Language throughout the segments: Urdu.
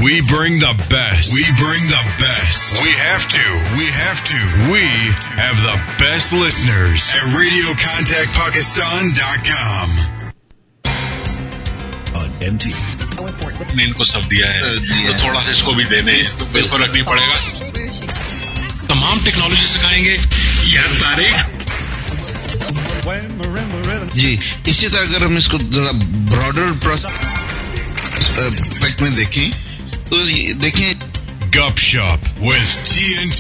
We bring the best. We bring the best. We have to. We have to. We have the best listeners at RadioContactPakistan.com. On MTV. نے ان کو سب دیا ہے تو تھوڑا سا اس کو بھی دے دیں, کوئی فرق نہیں پڑے گا. تمام ٹیکنالوجی سکھائیں گے یار طارق. جی اسی طرح اگر ہم اس کو ذرا براڈر پرسپیکٹ میں دیکھیں تو دیکھیں Gup Shop with TNT.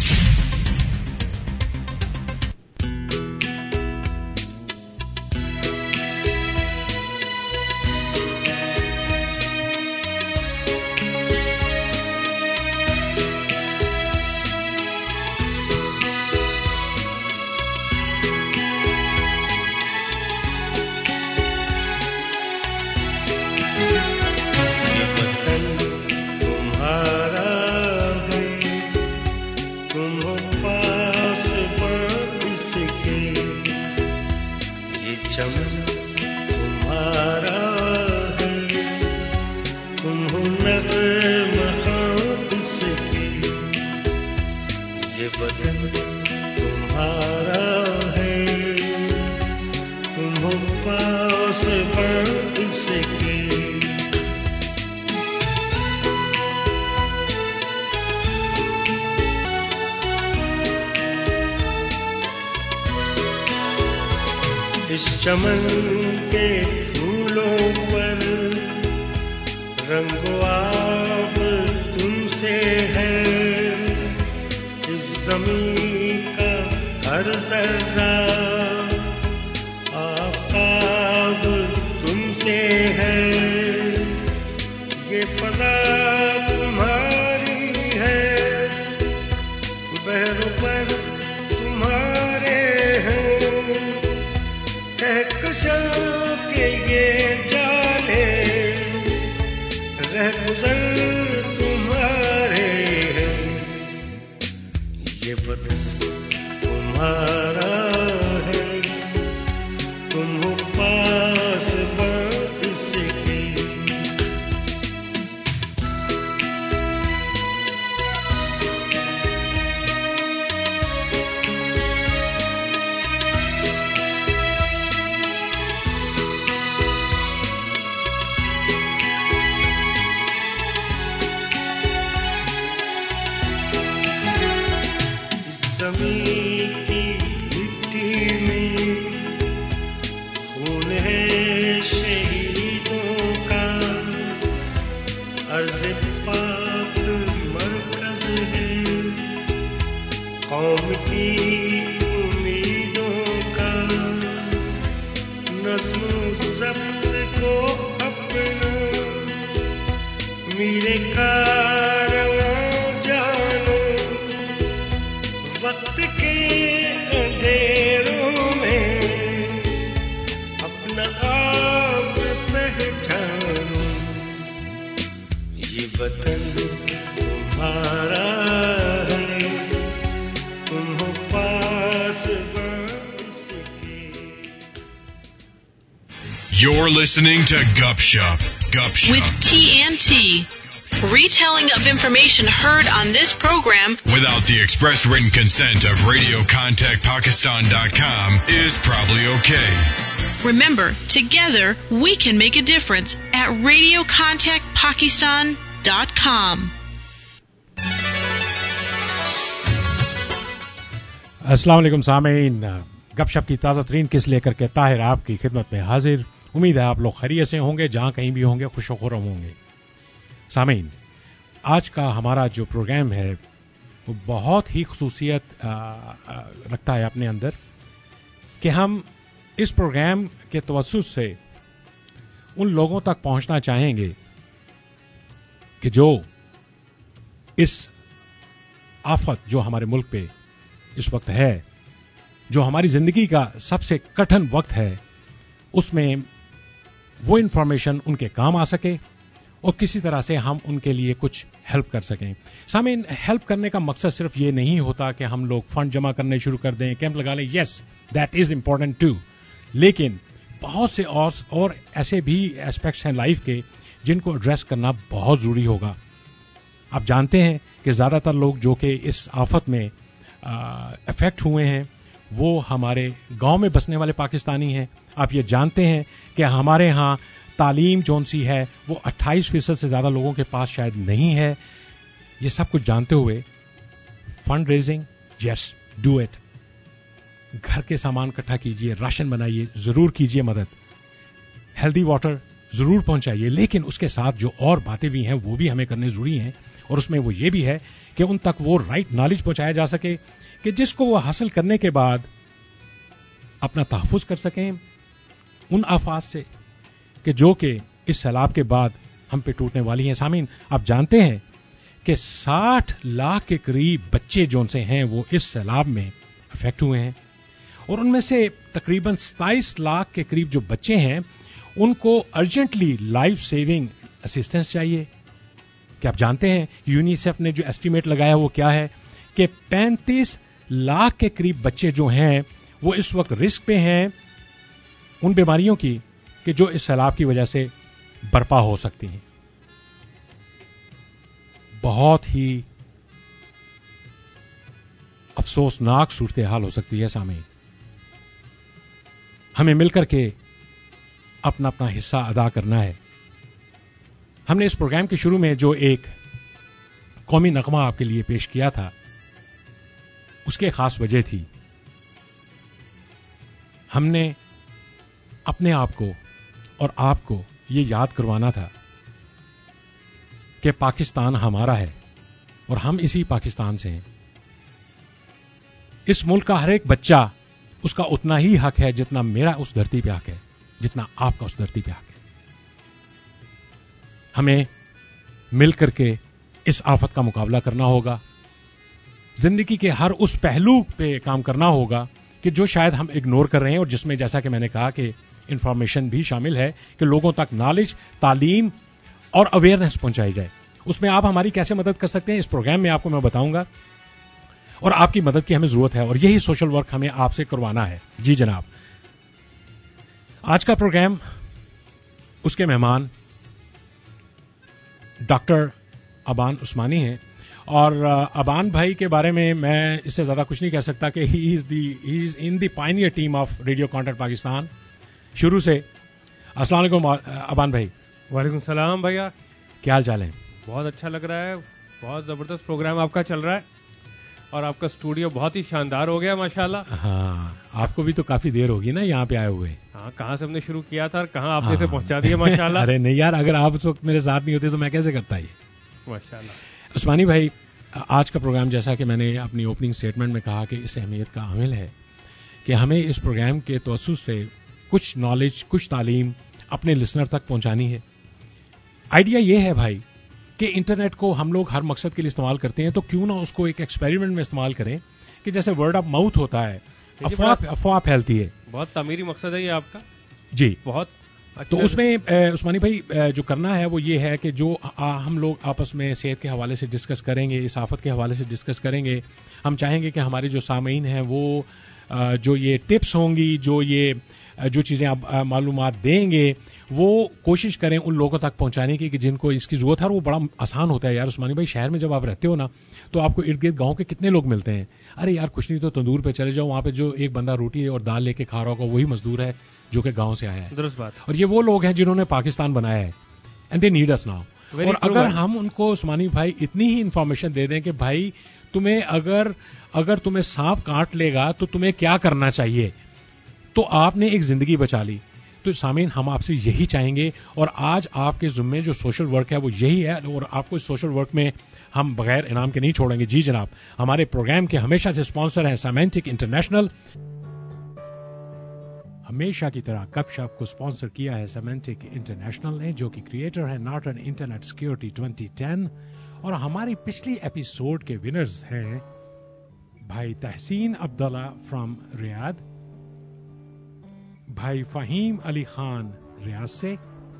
چمن کے پھولوں پر رنگ آب تم سے ہے, اس زمین کا ہر ذرہ آفتاب تم سے ہے, یہ فضا تمہاری ہے, بحر پر تمہارے ہیں, کہکشاں کے یہ جالے رہ گزر تمہارے ہیں, یہ وطن تمہارا ہے, تم ہو پاس بات سے کی. زمین کی مٹی میں خون ہے شہیدوں کا, عرض پاک مرکز ہے قوم کی امیدوں کا, نظم و ضبط کو اپنا میرے کارواں جانو, وقت کے اندھیروں میں اپنا آپ پہچانو, یہ وطن تمہارا ہے, تم ہو پاس بس کے. You're listening to Gup Shop. Gup Shop. With TNT. Retelling of information heard on this program without the express written consent of RadioContactPakistan.com is probably okay. Remember, together we can make a difference at RadioContactPakistan.com. السلام علیکم سامعین, گپ شپ کی تازہ ترین قسط لے کر کے طاہر آپ کی خدمت میں حاضر. امید ہے آپ لوگ خیریت سے ہوں گے, جہاں کہیں بھی ہوں گے خوش و خرم ہوں گے. سامعین, آج کا ہمارا جو پروگرام ہے وہ بہت ہی خصوصیت رکھتا ہے اپنے اندر, کہ ہم اس پروگرام کے توسط سے ان لوگوں تک پہنچنا چاہیں گے کہ جو اس آفت جو ہمارے ملک پہ اس وقت ہے, جو ہماری زندگی کا سب سے کٹھن وقت ہے, اس میں وہ انفارمیشن ان کے کام آ سکے اور کسی طرح سے ہم ان کے لیے کچھ ہیلپ کر سکیں. سامعین, ہیلپ کرنے کا مقصد صرف یہ نہیں ہوتا کہ ہم لوگ فنڈ جمع کرنے شروع کر دیں, کیمپ لگا لیں. Yes, that is important too, لیکن بہت سے اور ایسے بھی ایسپیکٹس ہیں لائف کے جن کو ایڈریس کرنا بہت ضروری ہوگا. آپ جانتے ہیں کہ زیادہ تر لوگ جو کہ اس آفت میں افیکٹ ہوئے ہیں وہ ہمارے گاؤں میں بسنے والے پاکستانی ہیں. آپ یہ جانتے ہیں کہ ہمارے ہاں تعلیم جون سی ہے وہ 28% سے زیادہ لوگوں کے پاس شاید نہیں ہے. یہ سب کچھ جانتے ہوئے fund raising yes do it. گھر کے سامان اکٹھا کیجئے, راشن بنائیے, ضرور کیجئے مدد, ہیلدی واٹر ضرور پہنچائیے, لیکن اس کے ساتھ جو اور باتیں بھی ہیں وہ بھی ہمیں کرنے ضروری ہیں. اور اس میں وہ یہ بھی ہے کہ ان تک وہ رائٹ نالج پہنچایا جا سکے کہ جس کو وہ حاصل کرنے کے بعد اپنا تحفظ کر سکیں ان آفات سے کہ جو کہ اس سیلاب کے بعد ہم پہ ٹوٹنے والی ہیں. سامعین, آپ جانتے ہیں کہ 60 لاکھ کے قریب بچے جون سے ہیں وہ اس سیلاب میں افیکٹ ہوئے ہیں, اور ان میں سے تقریباً 27 لاکھ کے قریب جو بچے ہیں ان کو ارجنٹلی لائف سیونگ اسسٹنس چاہیے. کہ آپ جانتے ہیں یونیسیف نے جو ایسٹیمیٹ لگایا وہ کیا ہے کہ 35 لاکھ کے قریب بچے جو ہیں وہ اس وقت رسک پہ ہیں ان بیماریوں کی کہ جو اس سیلاب کی وجہ سے برپا ہو سکتی ہیں. بہت ہی افسوسناک صورتحال ہو سکتی ہے. سامعین, ہمیں مل کر کے اپنا اپنا حصہ ادا کرنا ہے. ہم نے اس پروگرام کے شروع میں جو ایک قومی نغمہ آپ کے لیے پیش کیا تھا اس کی خاص وجہ تھی. ہم نے اپنے آپ کو اور آپ کو یہ یاد کروانا تھا کہ پاکستان ہمارا ہے اور ہم اسی پاکستان سے ہیں. اس ملک کا ہر ایک بچہ اس کا اتنا ہی حق ہے جتنا میرا اس دھرتی پہ حق ہے, جتنا آپ کا اس دھرتی پہ حق ہے. ہمیں مل کر کے اس آفت کا مقابلہ کرنا ہوگا. زندگی کے ہر اس پہلو پہ کام کرنا ہوگا کہ جو شاید ہم اگنور کر رہے ہیں, اور جس میں جیسا کہ میں نے کہا کہ انفارمیشن بھی شامل ہے کہ لوگوں تک نالج, تعلیم اور اویئرنیس پہنچائی جائے. اس میں آپ ہماری کیسے مدد کر سکتے ہیں اس پروگرام میں آپ کو میں بتاؤں گا, اور آپ کی مدد کی ہمیں ضرورت ہے, اور یہی سوشل ورک ہمیں آپ سے کروانا ہے. جی جناب, آج کا پروگرام اس کے مہمان ڈاکٹر ابان عثمانی ہیں, اور ابان بھائی کے بارے میں اس سے زیادہ کچھ نہیں کہہ سکتا کہ he is in the pioneer team of radio contact Pakistan شروع سے. السلام علیکم ابان بھائی. وعلیکم السلام بھیا, کیا حال چال ہے؟ بہت اچھا لگ رہا ہے, بہت زبردست پروگرام آپ کا چل رہا ہے, اور آپ کا اسٹوڈیو بہت ہی شاندار ہو گیا ماشاءاللہ. ہاں, آپ کو بھی تو کافی دیر ہوگی نا یہاں پہ آئے ہوئے. ہاں, کہاں سے ہم نے شروع کیا تھا اور کہاں آپ نے سے پہنچا دیا ماشاءاللہ. ارے نہیں یار, اگر آپ اس وقت میرے ساتھ نہیں ہوتے تو میں کیسے کرتا یہ ماشاءاللہ. عثمانی بھائی, آج کا پروگرام جیسا کہ میں نے اپنی اوپننگ سٹیٹمنٹ میں کہا کہ اس اہمیت کا عامل ہے کہ ہمیں اس پروگرام کے توسط سے کچھ نالج, کچھ تعلیم اپنے لسنر تک پہنچانی ہے. آئیڈیا یہ ہے بھائی کہ انٹرنیٹ کو ہم لوگ ہر مقصد کے لیے استعمال کرتے ہیں, تو کیوں نہ اس کو ایک ایکسپیریمنٹ میں استعمال کریں کہ جیسے ورڈ آف ماؤتھ ہوتا ہے, افواہ پھیلتی ہے. بہت تعمیری مقصد ہے یہ آپ کا. جی, بہت تو اس میں عثمانی بھائی جو کرنا ہے وہ یہ ہے کہ جو ہم لوگ آپس میں صحت کے حوالے سے ڈسکس کریں گے, اس آفت کے حوالے سے ڈسکس کریں گے, ہم چاہیں گے کہ ہمارے جو سامعین ہیں وہ جو یہ ٹپس ہوں گی, جو چیزیں آپ معلومات دیں گے وہ کوشش کریں ان لوگوں تک پہنچانے کی کہ جن کو اس کی ضرورت ہے. وہ بڑا آسان ہوتا ہے یار عثمانی بھائی, شہر میں جب آپ رہتے ہو نا تو آپ کو ارد گرد گاؤں کے کتنے لوگ ملتے ہیں. ارے یار کچھ نہیں تو تندور پہ چلے جاؤ, وہاں پہ جو ایک بندہ روٹی اور دال لے کے کھا رہا ہوگا وہی مزدور ہے جو کہ گاؤں سے آیا ہے. درست بات. اور یہ وہ لوگ ہیں جنہوں نے پاکستان بنایا ہے, and they need us now. اور اگر ہم ان کو عثمانی بھائی اتنی ہی انفارمیشن دے دیں کہ بھائی تمہیں اگر تمہیں سانپ کاٹ لے گا تو تمہیں کیا کرنا چاہیے, تو آپ نے ایک زندگی بچا لی. تو سامعین, ہم آپ سے یہی چاہیں گے, اور آج آپ کے ذمے جو سوشل ورک ہے وہ یہی ہے, اور آپ کو اس سوشل ورک میں ہم بغیر انعام کے نہیں چھوڑیں گے. جی جناب, ہمارے پروگرام کے ہمیشہ سے اسپانسر ہیں سیمانٹک انٹرنیشنل. ہمیشہ کی طرح گپ شپ کو اسپانسر کیا ہے سیمانٹک انٹرنیشنل نے, جو کہ کریٹر ہے نارٹن انٹرنیٹ سیکیورٹی 2010. اور ہماری پچھلی ایپیسوڈ کے ونرز ہیں بھائی تحسین عبداللہ فرام ریاض, بھائی فہیم علی خان ریاض سے,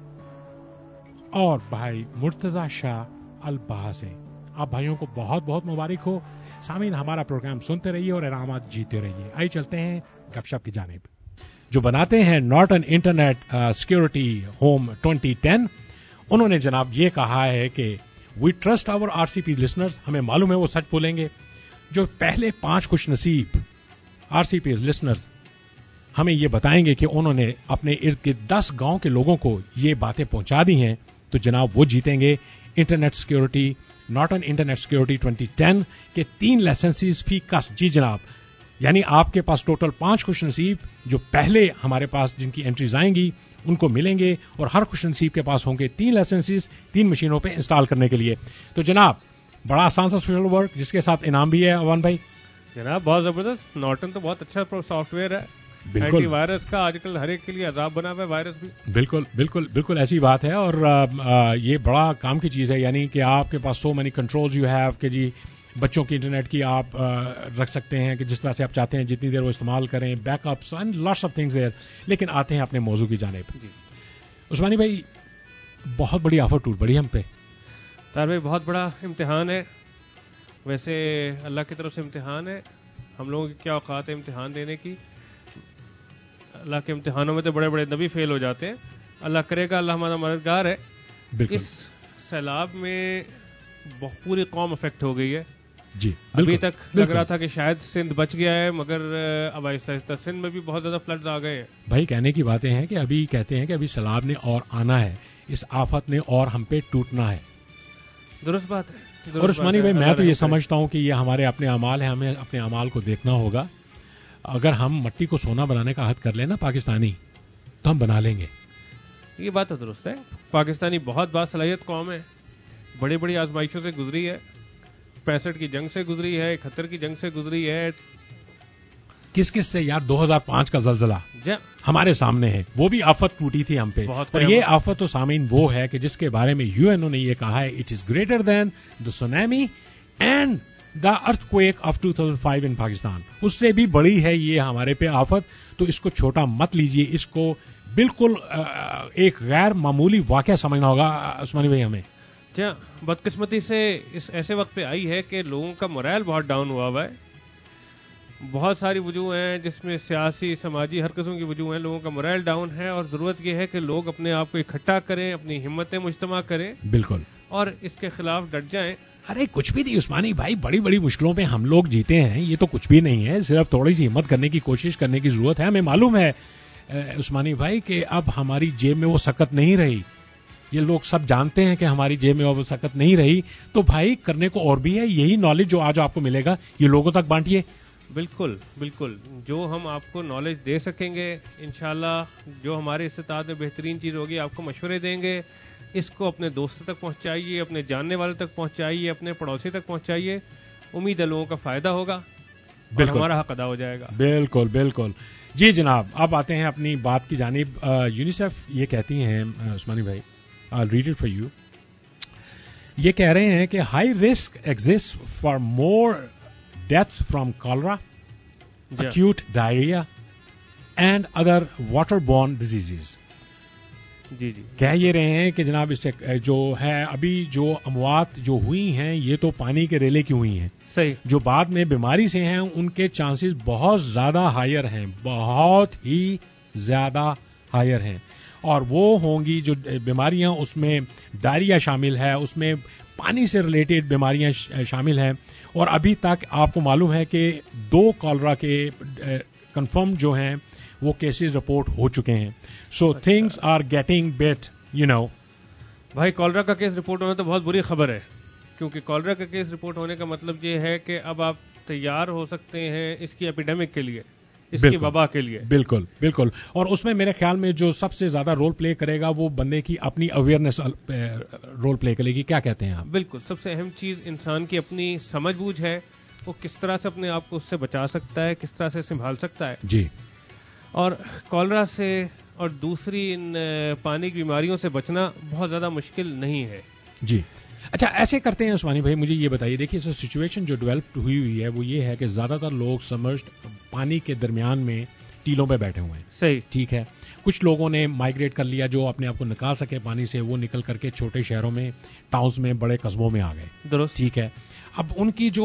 اور بھائی مرتضی شاہ البہا سے. آپ بھائیوں کو بہت بہت مبارک ہو. سامعین, ہمارا پروگرام سنتے رہیے اور انعامات جیتے رہیے. آئیے چلتے ہیں گپ شپ کی جانب. جو بناتے ہیں نارٹن انٹرنیٹ سیکیورٹی ہوم 2010, انہوں نے جناب یہ کہا ہے کہ we trust our RCP listeners. ہمیں معلوم ہے وہ سچ بولیں گے. جو پہلے 5 خوش نصیب RCP لسنرز ہمیں یہ بتائیں گے کہ انہوں نے اپنے ارد گرد 10 گاؤں کے لوگوں کو یہ باتیں پہنچا دی ہیں, تو جناب وہ جیتیں گے internet security, Norton internet security 2010 کے 3 لائسنسز فی کس. جی جناب, یعنی آپ کے پاس ٹوٹل 5 خوش نصیب جو پہلے ہمارے پاس جن کی انٹریز آئیں گی ان کو ملیں گے, اور ہر خوش نصیب کے پاس ہوں گے 3 لائسنسز 3 مشینوں پہ انسٹال کرنے کے لیے. تو جناب بڑا آسان سا سوشل ورک جس کے ساتھ انعام بھی ہے. عوان بھائی جناب بہت زبردست. نارٹن تو بہت اچھا سافٹ ویئر ہے. اینٹی وائرس کا آج کل ہر ایک کے لیے عذاب بنا ہوا ہے وائرس بھی. بالکل بالکل بالکل ایسی بات ہے, اور یہ بڑا کام کی چیز ہے. یعنی کہ آپ کے پاس so many controls you have کہ جی بچوں کی انٹرنیٹ کی آپ رکھ سکتے ہیں کہ جس طرح سے آپ چاہتے ہیں جتنی دیر وہ استعمال کریں, backups and lots of things there. لیکن آتے ہیں اپنے موضوع کی جانب. عثمانی بھائی بہت بڑی آفر ٹوٹ پڑی ہم پہ. طاہر بھائی بہت بڑا امتحان ہے. ویسے اللہ کی طرف سے امتحان ہے. ہم لوگوں کی کیا اوقات ہے امتحان دینے کی. اللہ کے امتحانوں میں تو بڑے بڑے نبی فیل ہو جاتے ہیں. اللہ کرے گا, اللہ ہمارا مددگار ہے. اس سیلاب میں پوری قوم افیکٹ ہو گئی ہے. جی ابھی تک لگ رہا تھا کہ شاید سندھ بچ گیا ہے, مگر اب آہستہ آہستہ سندھ میں بھی بہت زیادہ فلڈز آ گئے ہیں. بھائی کہنے کی باتیں ہیں کہ ابھی کہتے ہیں کہ ابھی سیلاب نے اور آنا ہے, اس آفت نے اور ہم پہ ٹوٹنا ہے. درست بات ہے. اور عثمانی بھائی میں تو یہ سمجھتا ہوں کہ یہ ہمارے اپنے اعمال ہیں, ہمیں اپنے اعمال کو دیکھنا ہوگا. اگر ہم مٹی کو سونا بنانے کا عہد کر لیں نا پاکستانی, تو ہم بنا لیں گے. یہ بات تو درست ہے. پاکستانی بہت باصلاحیت قوم ہے, بڑی بڑی آزمائشوں سے گزری ہے. 65 کی جنگ سے گزری ہے, 71 کی جنگ سے گزری ہے. کس کس سے یار 2005 کا زلزلہ ہمارے سامنے ہے, وہ بھی آفت ٹوٹی تھی ہم پہ. اور یہ آفت و سامعین وہ ہے کہ جس کے بارے میں UN نے یہ کہا ہے it is greater than the tsunami and the earthquake of 2005 in Pakistan. اس سے بھی بڑی ہے یہ ہمارے پہ آفت. تو اس کو چھوٹا مت لیجئے, اس کو بالکل ایک غیر معمولی واقعہ سمجھنا ہوگا عثمانی بھائی ہمیں. بدقسمتی سے اس ایسے وقت پہ آئی ہے کہ لوگوں کا مورائل بہت ڈاؤن ہوا ہوا ہے. بہت ساری وجوہ ہیں جس میں سیاسی سماجی ہر قسم کی وجوہ ہیں. لوگوں کا مورائل ڈاؤن ہے اور ضرورت یہ ہے کہ لوگ اپنے آپ کو اکٹھا کریں, اپنی ہمتیں مجتمع کریں, بالکل, اور اس کے خلاف ڈٹ جائیں. ارے کچھ بھی نہیں عثمانی بھائی, بڑی بڑی مشکلوں پہ ہم لوگ جیتے ہیں, یہ تو کچھ بھی نہیں ہے. صرف تھوڑی سی ہمت کرنے کی کوشش کرنے کی ضرورت ہے. ہمیں معلوم ہے عثمانی بھائی کہ اب ہماری جیب میں وہ سکت نہیں رہی. یہ لوگ سب جانتے ہیں کہ ہماری جیب میں وہ سکت نہیں رہی. تو بھائی کرنے کو اور بھی ہے. یہی نالج جو آج آپ کو ملے گا یہ لوگوں تک بانٹیے. بالکل بالکل, جو ہم آپ کو نالج دے سکیں گے انشاءاللہ, جو ہمارے استطاعت میں بہترین چیز ہوگی آپ کو مشورے دیں گے. اس کو اپنے دوستوں تک پہنچائیے, اپنے جاننے والوں تک پہنچائیے, اپنے پڑوسی تک پہنچائیے. امید ہے لوگوں کا فائدہ ہوگا اور ہمارا حق ادا ہو جائے گا. بالکل بالکل. جی جناب, اب آتے ہیں اپنی بات کی جانب. یونیسیف یہ کہتی ہیں عثمانی بھائی, I'll read it for you. یہ کہہ رہے ہیں کہ high risk exist for more deaths from cholera, acute diarrhea and other waterborne diseases. جی جی, کہہ یہ رہے ہیں کہ جناب اس سے جو ہے ابھی جو اموات جو ہوئی ہیں یہ تو پانی کے ریلے کی ہوئی ہیں. صحیح. جو بعد میں بیماری سے ہیں ان کے چانسز بہت زیادہ ہائر ہیں, بہت ہی زیادہ ہائر ہیں. اور وہ ہوں گی جو بیماریاں, اس میں ڈائریا شامل ہے, اس میں پانی سے ریلیٹڈ بیماریاں شامل ہیں. اور ابھی تک آپ کو معلوم ہے کہ 2 کالرا کے کنفرم جو ہیں وہ کیسز رپورٹ ہو چکے ہیں. So things are getting bad, you know. بھائی کالرا کا کیس رپورٹ ہونا تو بہت بری خبر ہے, کیونکہ کالرا کا کیس رپورٹ ہونے کا مطلب یہ ہے کہ اب آپ تیار ہو سکتے ہیں اس کی ایپیڈیمک کے لیے, اس کی وبا کے لیے. بالکل بالکل. اور اس میں میرے خیال میں جو سب سے زیادہ رول پلے کرے گا وہ بندے کی اپنی اویئرنیس رول پلے کرے گی. کیا کہتے ہیں آپ؟ بالکل, سب سے اہم چیز انسان کی اپنی سمجھ بوجھ ہے, وہ کس طرح سے اپنے آپ کو اس سے بچا سکتا ہے, کس طرح سے سنبھال سکتا ہے. جی. اور کالرا سے اور دوسری ان پانی کی بیماریوں سے بچنا بہت زیادہ مشکل نہیں ہے. جی. اچھا ایسے کرتے ہیں عثمانی بھائی, مجھے یہ بتائیے, دیکھیے سچویشن جو ڈیولپ ہوئی ہے وہ یہ ہے کہ زیادہ تر لوگ سبمرجڈ پانی کے درمیان میں ٹیلوں پہ بیٹھے ہوئے ہیں. صحیح. ٹھیک ہے. کچھ لوگوں نے مائگریٹ کر لیا, جو اپنے آپ کو نکال سکے پانی سے, وہ نکل کر کے چھوٹے شہروں میں, ٹاؤنز میں, بڑے قصبوں میں آ گئے. درست. ٹھیک ہے. اب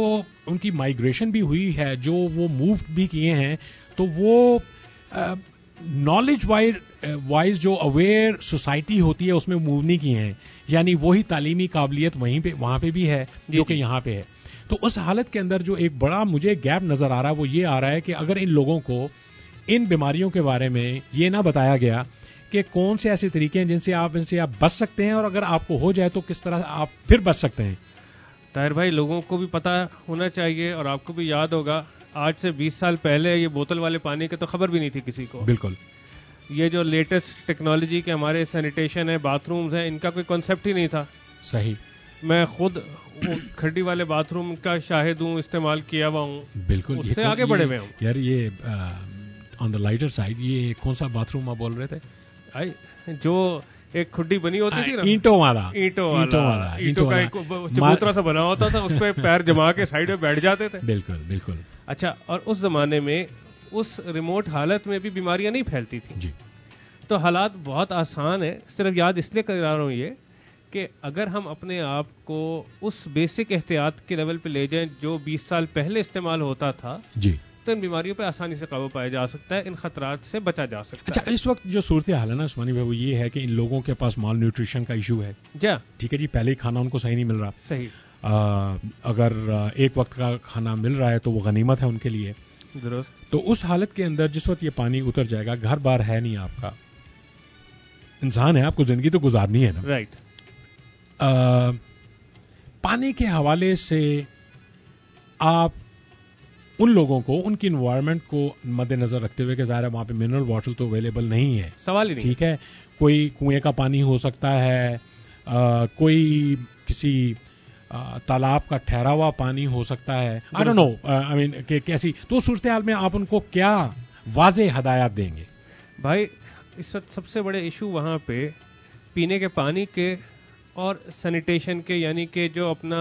ان کی مائگریشن بھی ہوئی ہے, جو وہ موو بھی کیے ہیں, تو وہ نالج وائز جو اویئر سوسائٹی ہوتی ہے اس میں موو نہیں کی ہیں, یعنی وہی تعلیمی قابلیت وہاں پہ بھی ہے جو کہ یہاں پہ ہے. تو اس حالت کے اندر جو ایک بڑا مجھے گیپ نظر آ رہا ہے وہ یہ آ رہا ہے کہ اگر ان لوگوں کو ان بیماریوں کے بارے میں یہ نہ بتایا گیا کہ کون سے ایسے طریقے ہیں ان سے آپ بچ سکتے ہیں, اور اگر آپ کو ہو جائے تو کس طرح آپ پھر بچ سکتے ہیں. طاہر بھائی, لوگوں کو بھی پتا ہونا چاہیے, اور آپ کو بھی یاد ہوگا آج سے 20 سال پہلے یہ بوتل والے پانی کی تو خبر بھی نہیں تھی کسی کو. بالکل. یہ جو لیٹسٹ ٹیکنالوجی کے ہمارے سینیٹیشن ہے, باتھ رومز ہیں, ان کا کوئی کانسیپٹ ہی نہیں تھا. صحیح. میں خود کھڈی والے باتھ روم کا شاہد ہوں, استعمال کیا ہوا ہوں. بالکل. اس سے آگے بڑھے ہوئے ہوں. یار یہ آن دا لائٹر سائڈ, یہ کون سا باتھ روم آپ بول رہے تھے؟ جو ایک کھڈی بنی ہوتی تھی نا, اینٹوں والا کا چبوترا سا بنا ہوتا تھا, اس پہ پیر جما کے سائڈ میں بیٹھ جاتے تھے. بالکل بالکل. اچھا, اور اس زمانے میں اس ریموٹ حالت میں بھی بیماریاں نہیں پھیلتی تھیں. جی. تو حالات بہت آسان ہے. صرف یاد اس لیے کرا رہا ہوں یہ کہ اگر ہم اپنے آپ کو اس بیسک احتیاط کے لیول پہ لے جائیں جو 20 سال پہلے استعمال ہوتا تھا, جی, تو ان بیماریوں پہ آسانی سے قابو پایا جا سکتا ہے, ان خطرات سے بچا جا سکتا ہے. اچھا, اس وقت جو صورتحال ہے نا عثمانی بھائی, وہ یہ ہے کہ ان لوگوں کے پاس مال نیوٹریشن کا ایشو ہے. جا ٹھیک ہے جی, پہلے ہی کھانا ان کو صحیح نہیں مل رہا. صحیح. اگر ایک وقت کا کھانا مل رہا ہے تو وہ غنیمت ہے ان کے لیے. درست. تو اس حالت کے اندر جس وقت یہ پانی اتر جائے گا, گھر بار ہے نہیں آپ کا, انسان ہے, آپ کو زندگی تو گزارنی ہے نا. رائٹ. پانی کے حوالے سے آپ ان لوگوں کو, ان کی انوائرمنٹ کو مد نظر رکھتے ہوئے کہ ظاہر ہے وہاں پہ منرل واٹر تو اویلیبل نہیں ہے, سوال ہی نہیں. ٹھیک ہے, کوئی کنویں کا پانی ہو سکتا ہے, کوئی کسی تالاب کا ٹھہرا ہوا پانی ہو سکتا ہے, آئی ڈونٹ نو, آئی مین کہ کیسی. تو صورتحال میں آپ ان کو کیا واضح ہدایات دیں گے؟ بھائی, اس وقت سب سے بڑے ایشو وہاں پہ پینے کے پانی کے اور سینیٹیشن کے, یعنی کہ جو اپنا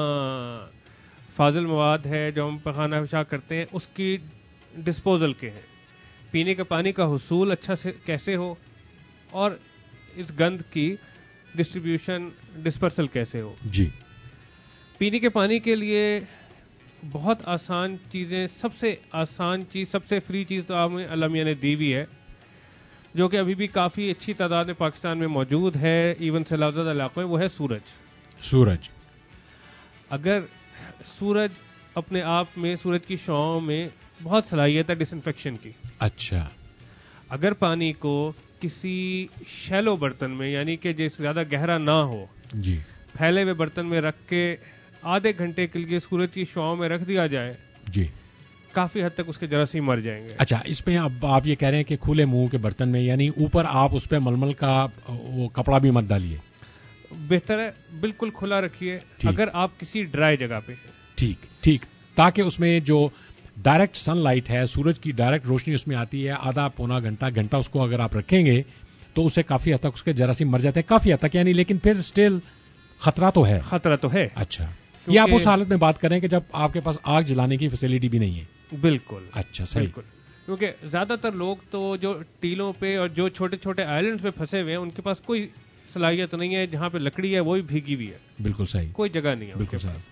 فاضل مواد ہے جو ہم پخانہ پیشاب کرتے ہیں اس کی ڈسپوزل کے ہیں. پینے کے پانی کا حصول اچھا سے کیسے ہو, اور اس گند کی ڈسٹریبیوشن ڈسپرسل کیسے ہو. جی. پینے کے پانی کے لیے بہت آسان چیزیں, سب سے آسان چیز, سب سے فری چیز تو ہمیں اللہ میاں نے دی ہوئی ہے, جو کہ ابھی بھی کافی اچھی تعداد میں پاکستان میں موجود ہے, ایون سیلاب زدہ علاقوں میں, وہ ہے سورج. اگر سورج اپنے آپ میں, سورج کی شعاؤں میں بہت صلاحیت ہے ڈس انفیکشن کی. اچھا. اگر پانی کو کسی شیلو برتن میں, یعنی کہ جس زیادہ گہرا نہ ہو, جی, پھیلے ہوئے برتن میں رکھ کے آدھے گھنٹے کے لیے سورج کی شعاؤں میں رکھ دیا جائے, جی, کافی حد تک اس کے جراثیم مر جائیں گے. اچھا, اس پہ اب آپ یہ کہہ رہے ہیں کہ کھلے منہ کے برتن میں, یعنی اوپر آپ اس پہ ململ کا وہ کپڑا بھی مت ڈالیے. بہتر ہے بالکل کھلا رکھیے اگر آپ کسی ڈرائی جگہ پہ. ٹھیک, تاکہ اس میں جو ڈائریکٹ سن لائٹ ہے, سورج کی ڈائریکٹ روشنی اس میں آتی ہے, آدھا پونا گھنٹہ اس کو اگر آپ رکھیں گے تو اسے کافی حد تک اس کے جراثیم مر جاتے ہیں, کافی حد تک, یعنی, لیکن پھر اسٹل خطرہ تو ہے. اچھا, یہ آپ اس حالت میں بات کریں کہ جب آپ کے پاس آگ جلانے کی فیسلٹی بھی نہیں ہے. بالکل. اچھا, صحیح. بالکل, کیونکہ زیادہ تر لوگ تو جو ٹیلوں پہ اور جو چھوٹے چھوٹے آئلینڈز پہ پھنسے ہوئے ہیں, ان کے پاس کوئی صلاحیت نہیں ہے, جہاں پہ لکڑی ہے وہ بھی بھیگی ہوئی ہے. بالکل صحیح. کوئی جگہ نہیں ہے ان کے بالکل پاس.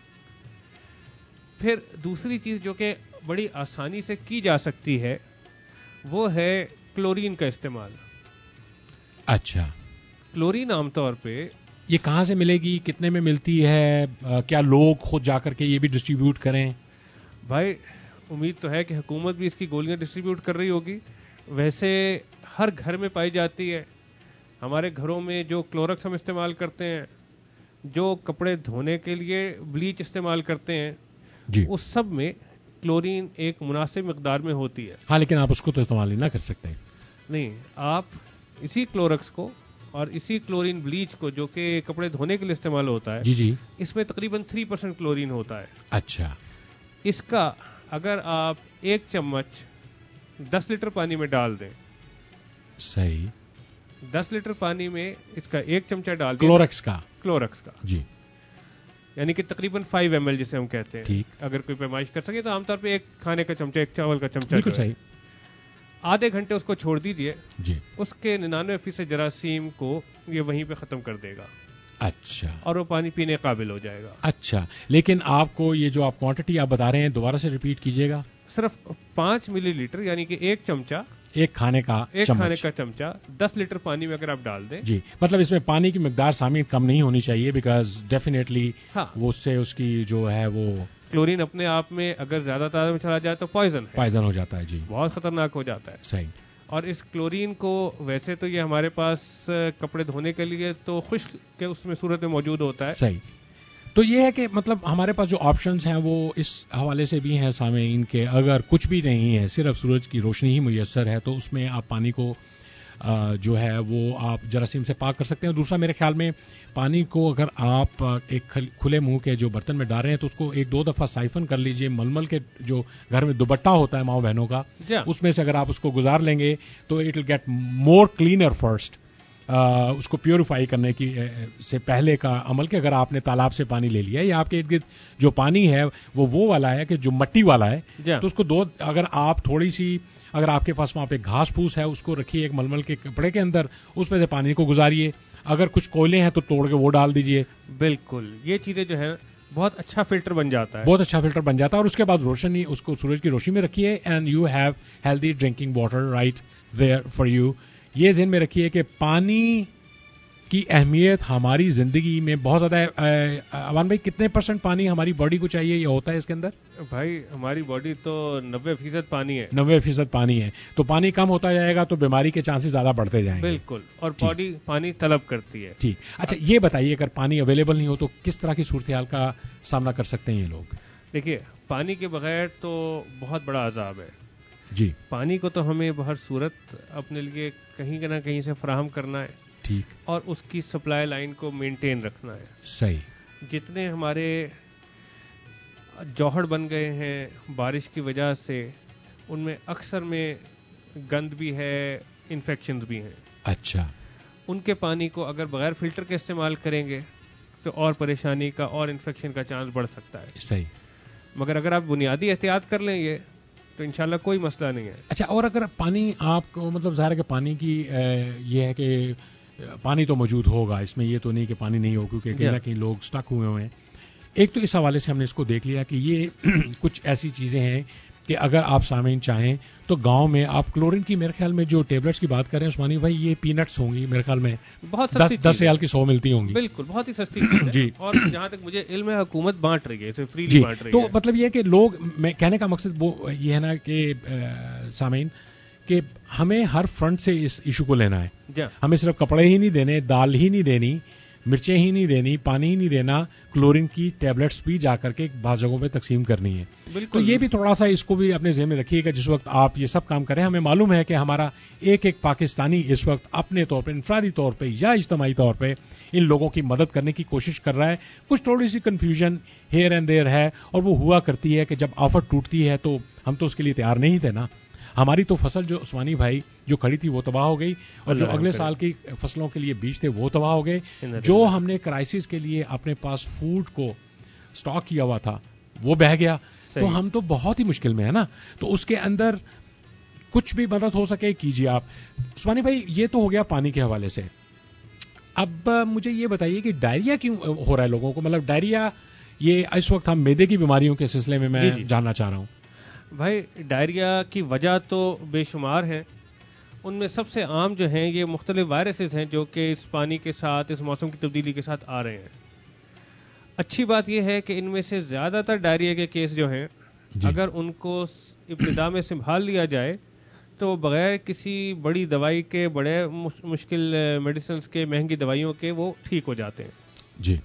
پھر دوسری چیز جو کہ بڑی آسانی سے کی جا سکتی ہے وہ ہے کلورین کا استعمال. اچھا, کلورین عام طور پہ یہ کہاں سے ملے گی, کتنے میں ملتی ہے, کیا لوگ خود جا کر کے یہ بھی ڈسٹریبیوٹ کریں؟ بھائی, امید تو ہے کہ حکومت بھی اس کی گولیاں ڈسٹریبیوٹ کر رہی ہوگی. ویسے ہر گھر میں پائی جاتی ہے. ہمارے گھروں میں جو کلورکس ہم استعمال کرتے ہیں, جو کپڑے دھونے کے لیے بلیچ استعمال کرتے ہیں, جی, اس سب میں کلورین ایک مناسب مقدار میں ہوتی ہے. ہاں, لیکن آپ اس کو تو استعمال نہیں نہ کر سکتے. نہیں, آپ اسی کلورکس کو اور اسی کلورین بلیچ کو, جو کہ کپڑے دھونے کے لیے استعمال ہوتا ہے, جی, اس میں تقریباً 3% کلورین ہوتا ہے. اچھا. اس کا اگر آپ 1 چمچ 10 لیٹر پانی میں ڈال دیں, صحیح, 10 لیٹر پانی میں اس کا 1 چمچہ ڈال دیں کلورکس کا, جی, یعنی کہ تقریباً 5 ml جسے ہم کہتے ہیں. ٹھیک. اگر کوئی پیمائش کر سکے تو عام طور پہ 1 کھانے کا چمچہ, 1 چاول کا چمچہ, بالکل صحیح. آدھے گھنٹے اس کو چھوڑ دیجئے, جی, اس کے 99% جراثیم کو یہ وہیں پہ ختم کر دے گا. اچھا, اور وہ پانی پینے قابل ہو جائے گا. اچھا, لیکن آپ کو یہ جو آپ کوانٹٹی آپ بتا رہے ہیں دوبارہ سے ریپیٹ کیجئے گا. صرف 5 ملی لیٹر, یعنی کہ 1 چمچہ ایک کھانے کا چمچہ 10 لیٹر پانی میں اگر آپ ڈال دیں. جی مطلب اس میں پانی کی مقدار سامعین کم نہیں ہونی چاہیے بیکاز ڈیفینیٹلی وہ اس سے اس کی جو ہے وہ کلورین اپنے آپ میں اگر زیادہ تعداد میں چلا جائے تو پوائزن ہو جاتا ہے. جی بہت خطرناک ہو جاتا ہے. صحیح. اور اس کلورین کو ویسے تو یہ ہمارے پاس کپڑے دھونے کے لیے تو خشک کے اس میں صورت میں موجود ہوتا ہے. صحیح. تو یہ ہے کہ مطلب ہمارے پاس جو آپشنز ہیں وہ اس حوالے سے بھی ہیں سامعین کے اگر کچھ بھی نہیں ہے صرف سورج کی روشنی ہی میسر ہے تو اس میں آپ پانی کو جو ہے وہ آپ جراثیم سے پاک کر سکتے ہیں. دوسرا میرے خیال میں پانی کو اگر آپ ایک کھلے منہ کے جو برتن میں ڈال رہے ہیں تو اس کو 1-2 دفعہ سائفن کر لیجئے. ململ کے جو گھر میں دوپٹہ ہوتا ہے ماؤں بہنوں کا اس میں سے اگر آپ اس کو گزار لیں گے تو it will get more cleaner first. اس کو پیوریفائی کرنے کی سے پہلے کا عمل کہ اگر آپ نے تالاب سے پانی لے لیا یا آپ کے ارد گرد جو پانی ہے وہ والا ہے کہ جو مٹی والا ہے تو اس کو اگر آپ تھوڑی سی اگر آپ کے پاس وہاں پہ گھاس پھوس ہے اس کو رکھیے ایک ململ کے کپڑے کے اندر اس میں سے پانی کو گزاریے. اگر کچھ کوئلے ہیں تو توڑ کے وہ ڈال دیجئے. بالکل یہ چیزیں جو ہے بہت اچھا فلٹر بن جاتا ہے. بہت اچھا فلٹر بن جاتا ہے. اور اس کے بعد روشنی اس کو سورج کی روشنی میں رکھیے and you have healthy drinking water right there for you. یہ ذہن میں رکھیے کہ پانی کی اہمیت ہماری زندگی میں بہت زیادہ ہے. اوان بھائی کتنے % پانی ہماری باڈی کو چاہیے یہ ہوتا ہے اس کے اندر؟ بھائی ہماری باڈی تو 90% پانی ہے. 90% پانی ہے. تو پانی کم ہوتا جائے گا تو بیماری کے چانسز زیادہ بڑھتے جائیں گے. بالکل. اور باڈی پانی طلب کرتی ہے. ٹھیک. اچھا یہ بتائیے اگر پانی اویلیبل نہیں ہو تو کس طرح کی صورتحال کا سامنا کر سکتے ہیں یہ لوگ؟ دیکھیے پانی کے بغیر تو بہت بڑا عذاب ہے. جی. پانی کو تو ہمیں بہر صورت اپنے لیے کہیں نہ کہیں سے فراہم کرنا ہے. ٹھیک. اور اس کی سپلائی لائن کو مینٹین رکھنا ہے. صحیح. جتنے ہمارے جوہر بن گئے ہیں بارش کی وجہ سے ان میں اکثر میں گند بھی ہے انفیکشنز بھی ہیں. اچھا. ان کے پانی کو اگر بغیر فلٹر کے استعمال کریں گے تو اور پریشانی کا اور انفیکشن کا چانس بڑھ سکتا ہے. صحیح. مگر اگر آپ بنیادی احتیاط کر لیں گے تو انشاءاللہ کوئی مسئلہ نہیں ہے. اچھا اور اگر پانی آپ کو مطلب ظاہر ہے کہ پانی کی یہ ہے کہ پانی تو موجود ہوگا اس میں یہ تو نہیں کہ پانی نہیں ہو کیونکہ کہیں نہ کہیں لوگ سٹک ہوئے ہیں. ایک تو اس حوالے سے ہم نے اس کو دیکھ لیا کہ یہ کچھ ایسی چیزیں ہیں کہ اگر آپ سامعین چاہیں تو گاؤں میں آپ کلورین کی میرے خیال میں جو ٹیبلٹس کی بات کریں عثمانی بھائی یہ پینٹس ہوں گی میرے خیال میں بہت 10 ریال کی 100 ملتی ہوں گی. بالکل بہت ہی سستی چیز ہے. جی. اور جہاں تک مجھے علم ہے حکومت بانٹ رہی ہے اسے فریلی بانٹ رہی ہے. تو مطلب یہ کہ لوگ میں کہنے کا مقصد وہ یہ ہے نا کہ سامعین کہ ہمیں ہر فرنٹ سے اس ایشو کو لینا ہے. ہمیں صرف کپڑے ہی نہیں دینے دال ہی نہیں دینی مرچیں ہی نہیں دینی پانی ہی نہیں دینا کلورین کی ٹیبلٹس بھی جا کر کے بعض جگہوں پہ تقسیم کرنی ہے. تو یہ بھی تھوڑا سا اس کو بھی اپنے ذہن میں رکھیے گا جس وقت آپ یہ سب کام کریں. ہمیں معلوم ہے کہ ہمارا ایک پاکستانی اس وقت اپنے طور پہ انفرادی طور پہ یا اجتماعی طور پہ ان لوگوں کی مدد کرنے کی کوشش کر رہا ہے. کچھ تھوڑی سی کنفیوژن ہیئر اینڈ دیئر ہے اور وہ ہوا کرتی ہے کہ جب آفت ٹوٹتی ہے تو ہم تو اس کے لیے تیار نہیں تھے نا. ہماری تو فصل جو عثمانی بھائی جو کھڑی تھی وہ تباہ ہو گئی اور جو اگلے سال کی فصلوں کے لیے بیج تھے وہ تباہ ہو گئے. جو ہم نے کرائسس کے لیے اپنے پاس فوڈ کو سٹاک کیا ہوا تھا وہ بہہ گیا. تو ہم تو بہت ہی مشکل میں ہے نا. تو اس کے اندر کچھ بھی مدد ہو سکے کیجیے آپ. عثمانی بھائی یہ تو ہو گیا پانی کے حوالے سے. اب مجھے یہ بتائیے کہ ڈائریا کیوں ہو رہا ہے لوگوں کو؟ مطلب ڈائریا یہ اس وقت ہم معدے کی بیماریوں کے سلسلے میں جاننا چاہ رہا ہوں. بھائی ڈائریا کی وجہ تو بے شمار ہیں. ان میں سب سے عام جو ہیں یہ مختلف وائرسز ہیں جو کہ اس پانی کے ساتھ اس موسم کی تبدیلی کے ساتھ آ رہے ہیں. اچھی بات یہ ہے کہ ان میں سے زیادہ تر ڈائریا کے کیس جو ہیں اگر ان کو ابتدا میں سنبھال لیا جائے تو بغیر کسی بڑی دوائی کے بڑے مشکل میڈیسنز کے مہنگی دوائیوں کے وہ ٹھیک ہو جاتے ہیں. جی.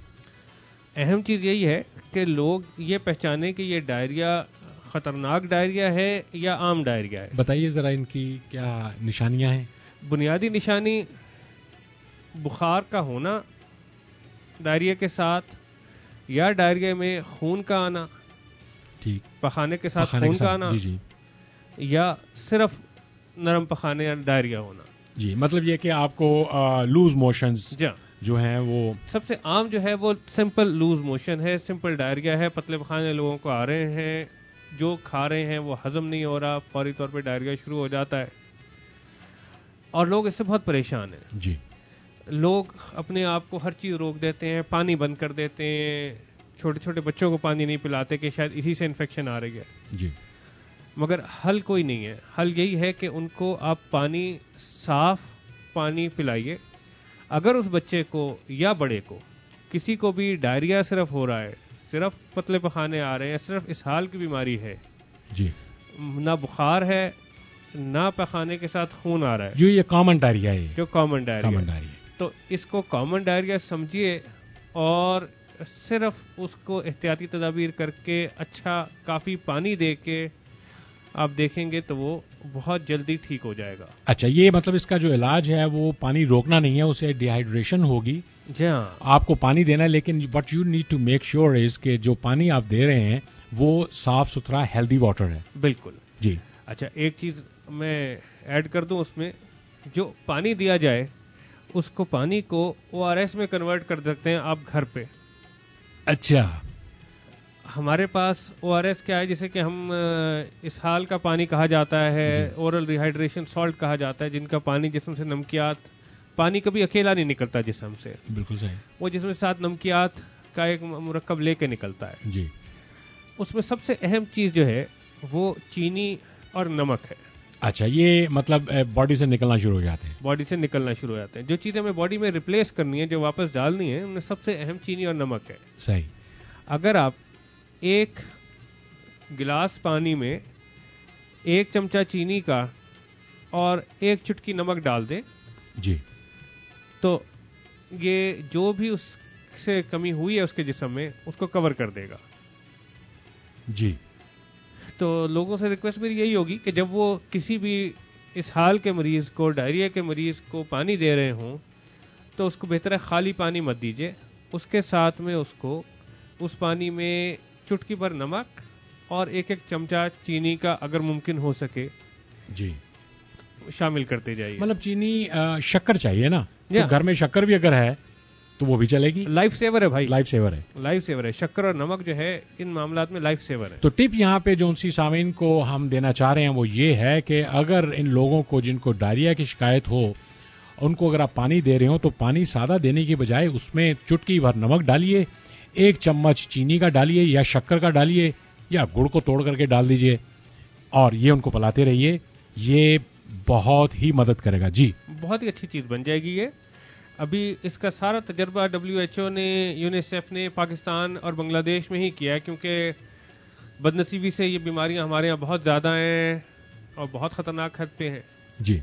اہم چیز یہی ہے کہ لوگ یہ پہچانیں کہ یہ ڈائریا خطرناک ڈائریا ہے یا عام ڈائریا ہے. بتائیے ذرا ان کی کیا نشانیاں ہیں؟ بنیادی نشانی بخار کا ہونا ڈائریا کے ساتھ یا ڈائریا میں خون کا آنا. ٹھیک. پخانے کے ساتھ خون کا آنا. جی جی. یا صرف نرم پخانے یا ڈائریا ہونا. جی مطلب یہ کہ آپ کو لوز موشنز جو ہیں وہ سب سے عام جو ہے وہ سمپل لوز موشن ہے سمپل ڈائریا ہے. پتلے پخانے لوگوں کو آ رہے ہیں جو کھا رہے ہیں وہ ہضم نہیں ہو رہا فوری طور پہ ڈائریا شروع ہو جاتا ہے اور لوگ اس سے بہت پریشان ہیں. جی. لوگ اپنے آپ کو ہر چیز روک دیتے ہیں پانی بند کر دیتے ہیں چھوٹے چھوٹے بچوں کو پانی نہیں پلاتے کہ شاید اسی سے انفیکشن آ رہی ہے. جی. مگر حل کوئی نہیں ہے. حل یہی ہے کہ ان کو آپ پانی صاف پانی پلائیے. اگر اس بچے کو یا بڑے کو کسی کو بھی ڈائریا صرف ہو رہا ہے, صرف پتلے پخانے آ رہے ہیں, صرف اسہال کی بیماری ہے, جی, نہ بخار ہے نہ پخانے کے ساتھ خون آ رہا ہے, جو یہ کامن ڈائریا ہے, جو کامن ڈائریا, تو اس کو کامن ڈائریا سمجھیے اور صرف اس کو احتیاطی تدابیر کر کے اچھا کافی پانی دے کے آپ دیکھیں گے تو وہ بہت جلدی ٹھیک ہو جائے گا. اچھا, یہ مطلب اس کا جو علاج ہے وہ پانی روکنا نہیں ہے, اسے ڈی ہائیڈریشن ہوگی. جی ہاں, آپ کو پانی دینا ہے, لیکن what you need to make sure is کہ جو پانی آپ دے رہے ہیں وہ صاف ستھرا ہیلدی واٹر ہے. بالکل جی. اچھا, ایک چیز میں ایڈ کر دوں اس میں, جو پانی دیا جائے اس کو پانی کو ORS میں کنورٹ کر سکتے ہیں آپ گھر پہ. اچھا, ہمارے پاس ORS کیا ہے, جیسے کہ ہم اسہال کا پانی کہا جاتا ہے, اورل ریہائیڈریشن سالٹ کہا جاتا ہے, جن کا پانی جسم سے نمکیات, پانی کبھی اکیلا نہیں نکلتا جسم سے, بالکل صحیح, وہ جسم کے ساتھ نمکیات کا ایک مرکب لے کے نکلتا ہے. جی. اس میں سب سے اہم چیز جو ہے وہ چینی اور نمک ہے. اچھا, یہ مطلب باڈی سے نکلنا شروع ہو جاتے ہیں. باڈی سے نکلنا شروع ہو جاتے ہیں. جو چیزیں ہمیں باڈی میں ریپلیس کرنی ہے, جو واپس ڈالنی ہے, ان میں سب سے اہم چینی اور نمک ہے. صحیح. اگر آپ ایک گلاس پانی میں 1 چمچہ چینی کا اور 1 چٹکی نمک ڈال دیں, جی, تو یہ جو بھی اس سے کمی ہوئی ہے اس کے جسم میں اس کو کور کر دے گا. جی. تو لوگوں سے ریکویسٹ میری یہی ہوگی کہ جب وہ کسی بھی اسہال کے مریض کو, ڈائریا کے مریض کو پانی دے رہے ہوں تو اس کو بہتر ہے خالی پانی مت دیجیے, اس کے ساتھ میں اس کو اس پانی میں چٹکی بھر نمک اور 1 چمچہ چینی کا اگر ممکن ہو سکے جی شامل کرتے جائیے. مطلب چینی شکر چاہیے نا, تو گھر میں شکر بھی اگر ہے تو وہ بھی چلے گی. لائف سیور ہے بھائی, لائف سیور ہے, لائف سیور ہے. شکر اور نمک جو ہے ان معاملات میں لائف سیور ہے. تو ٹپ یہاں پہ جو سی سامعین کو ہم دینا چاہ رہے ہیں وہ یہ ہے کہ اگر ان لوگوں کو جن کو ڈائریا کی شکایت ہو, ان کو اگر آپ پانی دے رہے ہو تو پانی سادہ دینے کی بجائے اس میں چٹکی بھر نمک ڈالیے, 1 چمچ چینی کا ڈالیے یا شکر کا ڈالیے یا گڑ کو توڑ کر کے ڈال دیجئے اور یہ ان کو پلاتے رہیے. یہ بہت ہی مدد کرے گا. جی, بہت ہی اچھی چیز بن جائے گی. یہ ابھی اس کا سارا تجربہ WHO نے, یونیسیف نے پاکستان اور بنگلہ دیش میں ہی کیا ہے, کیونکہ بدنصیبی سے یہ بیماریاں ہمارے یہاں بہت زیادہ ہیں اور بہت خطرناک حد پہ ہیں. جی,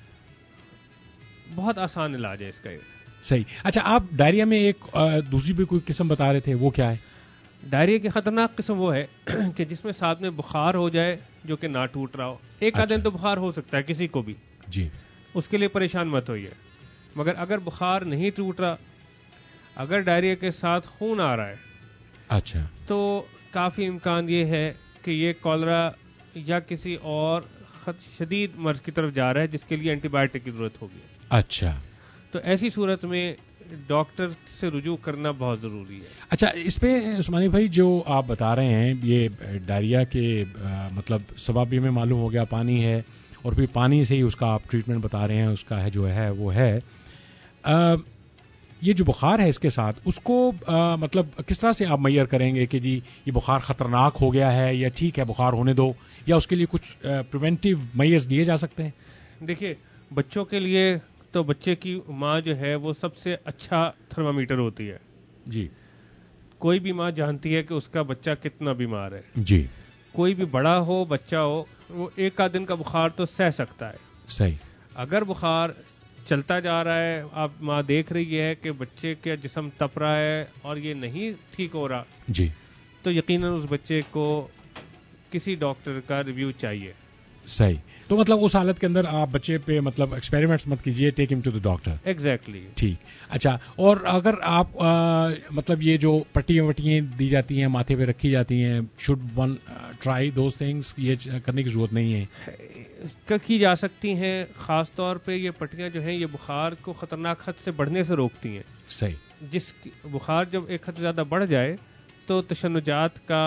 بہت آسان علاج ہے اس کا. صحیح. اچھا, آپ ڈائریا میں ایک دوسری بھی کوئی قسم بتا رہے تھے, وہ کیا ہے؟ ڈائریا کی خطرناک قسم وہ ہے کہ جس میں ساتھ میں بخار ہو جائے جو کہ نہ ٹوٹ رہا ہو. ایک آدھ دن تو بخار ہو سکتا ہے کسی کو بھی, جی, اس کے لیے پریشان مت ہوئیے. مگر اگر بخار نہیں ٹوٹ رہا, اگر ڈائریا کے ساتھ خون آ رہا ہے, اچھا, تو کافی امکان یہ ہے کہ یہ کولرا یا کسی اور شدید مرض کی طرف جا رہا ہے جس کے لیے اینٹی بایوٹک کی ضرورت ہوگی. اچھا, تو ایسی صورت میں ڈاکٹر سے رجوع کرنا بہت ضروری ہے. اچھا, اس پہ عثمانی بھائی جو آپ بتا رہے ہیں یہ ڈائریا کے مطلب سبب بھی ہمیں معلوم ہو گیا, پانی ہے, اور پھر پانی سے ہی اس کا آپ ٹریٹمنٹ بتا رہے ہیں, اس کا ہے جو ہے وہ ہے. یہ جو بخار ہے اس کے ساتھ اس کو مطلب کس طرح سے آپ میئر کریں گے کہ جی یہ بخار خطرناک ہو گیا ہے یا ٹھیک ہے بخار ہونے دو, یا اس کے لیے کچھ پریونٹیو میئرز دیے جا سکتے ہیں؟ دیکھیے, بچوں کے لیے تو بچے کی ماں جو ہے وہ سب سے اچھا تھرمامیٹر ہوتی ہے. جی, کوئی بھی ماں جانتی ہے کہ اس کا بچہ کتنا بیمار ہے. جی, کوئی بھی بڑا ہو بچہ ہو, وہ 1 آدھ دن کا بخار تو سہ سکتا ہے. صحیح. اگر بخار چلتا جا رہا ہے, آپ ماں دیکھ رہی ہے کہ بچے کا جسم تپ رہا ہے اور یہ نہیں ٹھیک ہو رہا, جی, تو یقیناً اس بچے کو کسی ڈاکٹر کا ریویو چاہیے. صحیح. تو مطلب اس حالت کے اندر آپ بچے پہ مطلب ایکسپیریمنٹس مت کیجیے, ٹیک ہم ٹو دی ڈاکٹر. ایگزیکٹلی. ٹھیک. اچھا, اور اگر آپ مطلب یہ جو پٹیاں وٹیاں دی جاتی ہیں ماتھے پہ رکھی جاتی ہیں, should one try those things, یہ کرنے کی ضرورت نہیں ہے؟ کی جا سکتی ہیں. خاص طور پہ یہ پٹیاں جو ہیں یہ بخار کو خطرناک حد سے بڑھنے سے روکتی ہیں. صحیح. جس بخار جب ایک حد زیادہ بڑھ جائے تو تشنجات کا,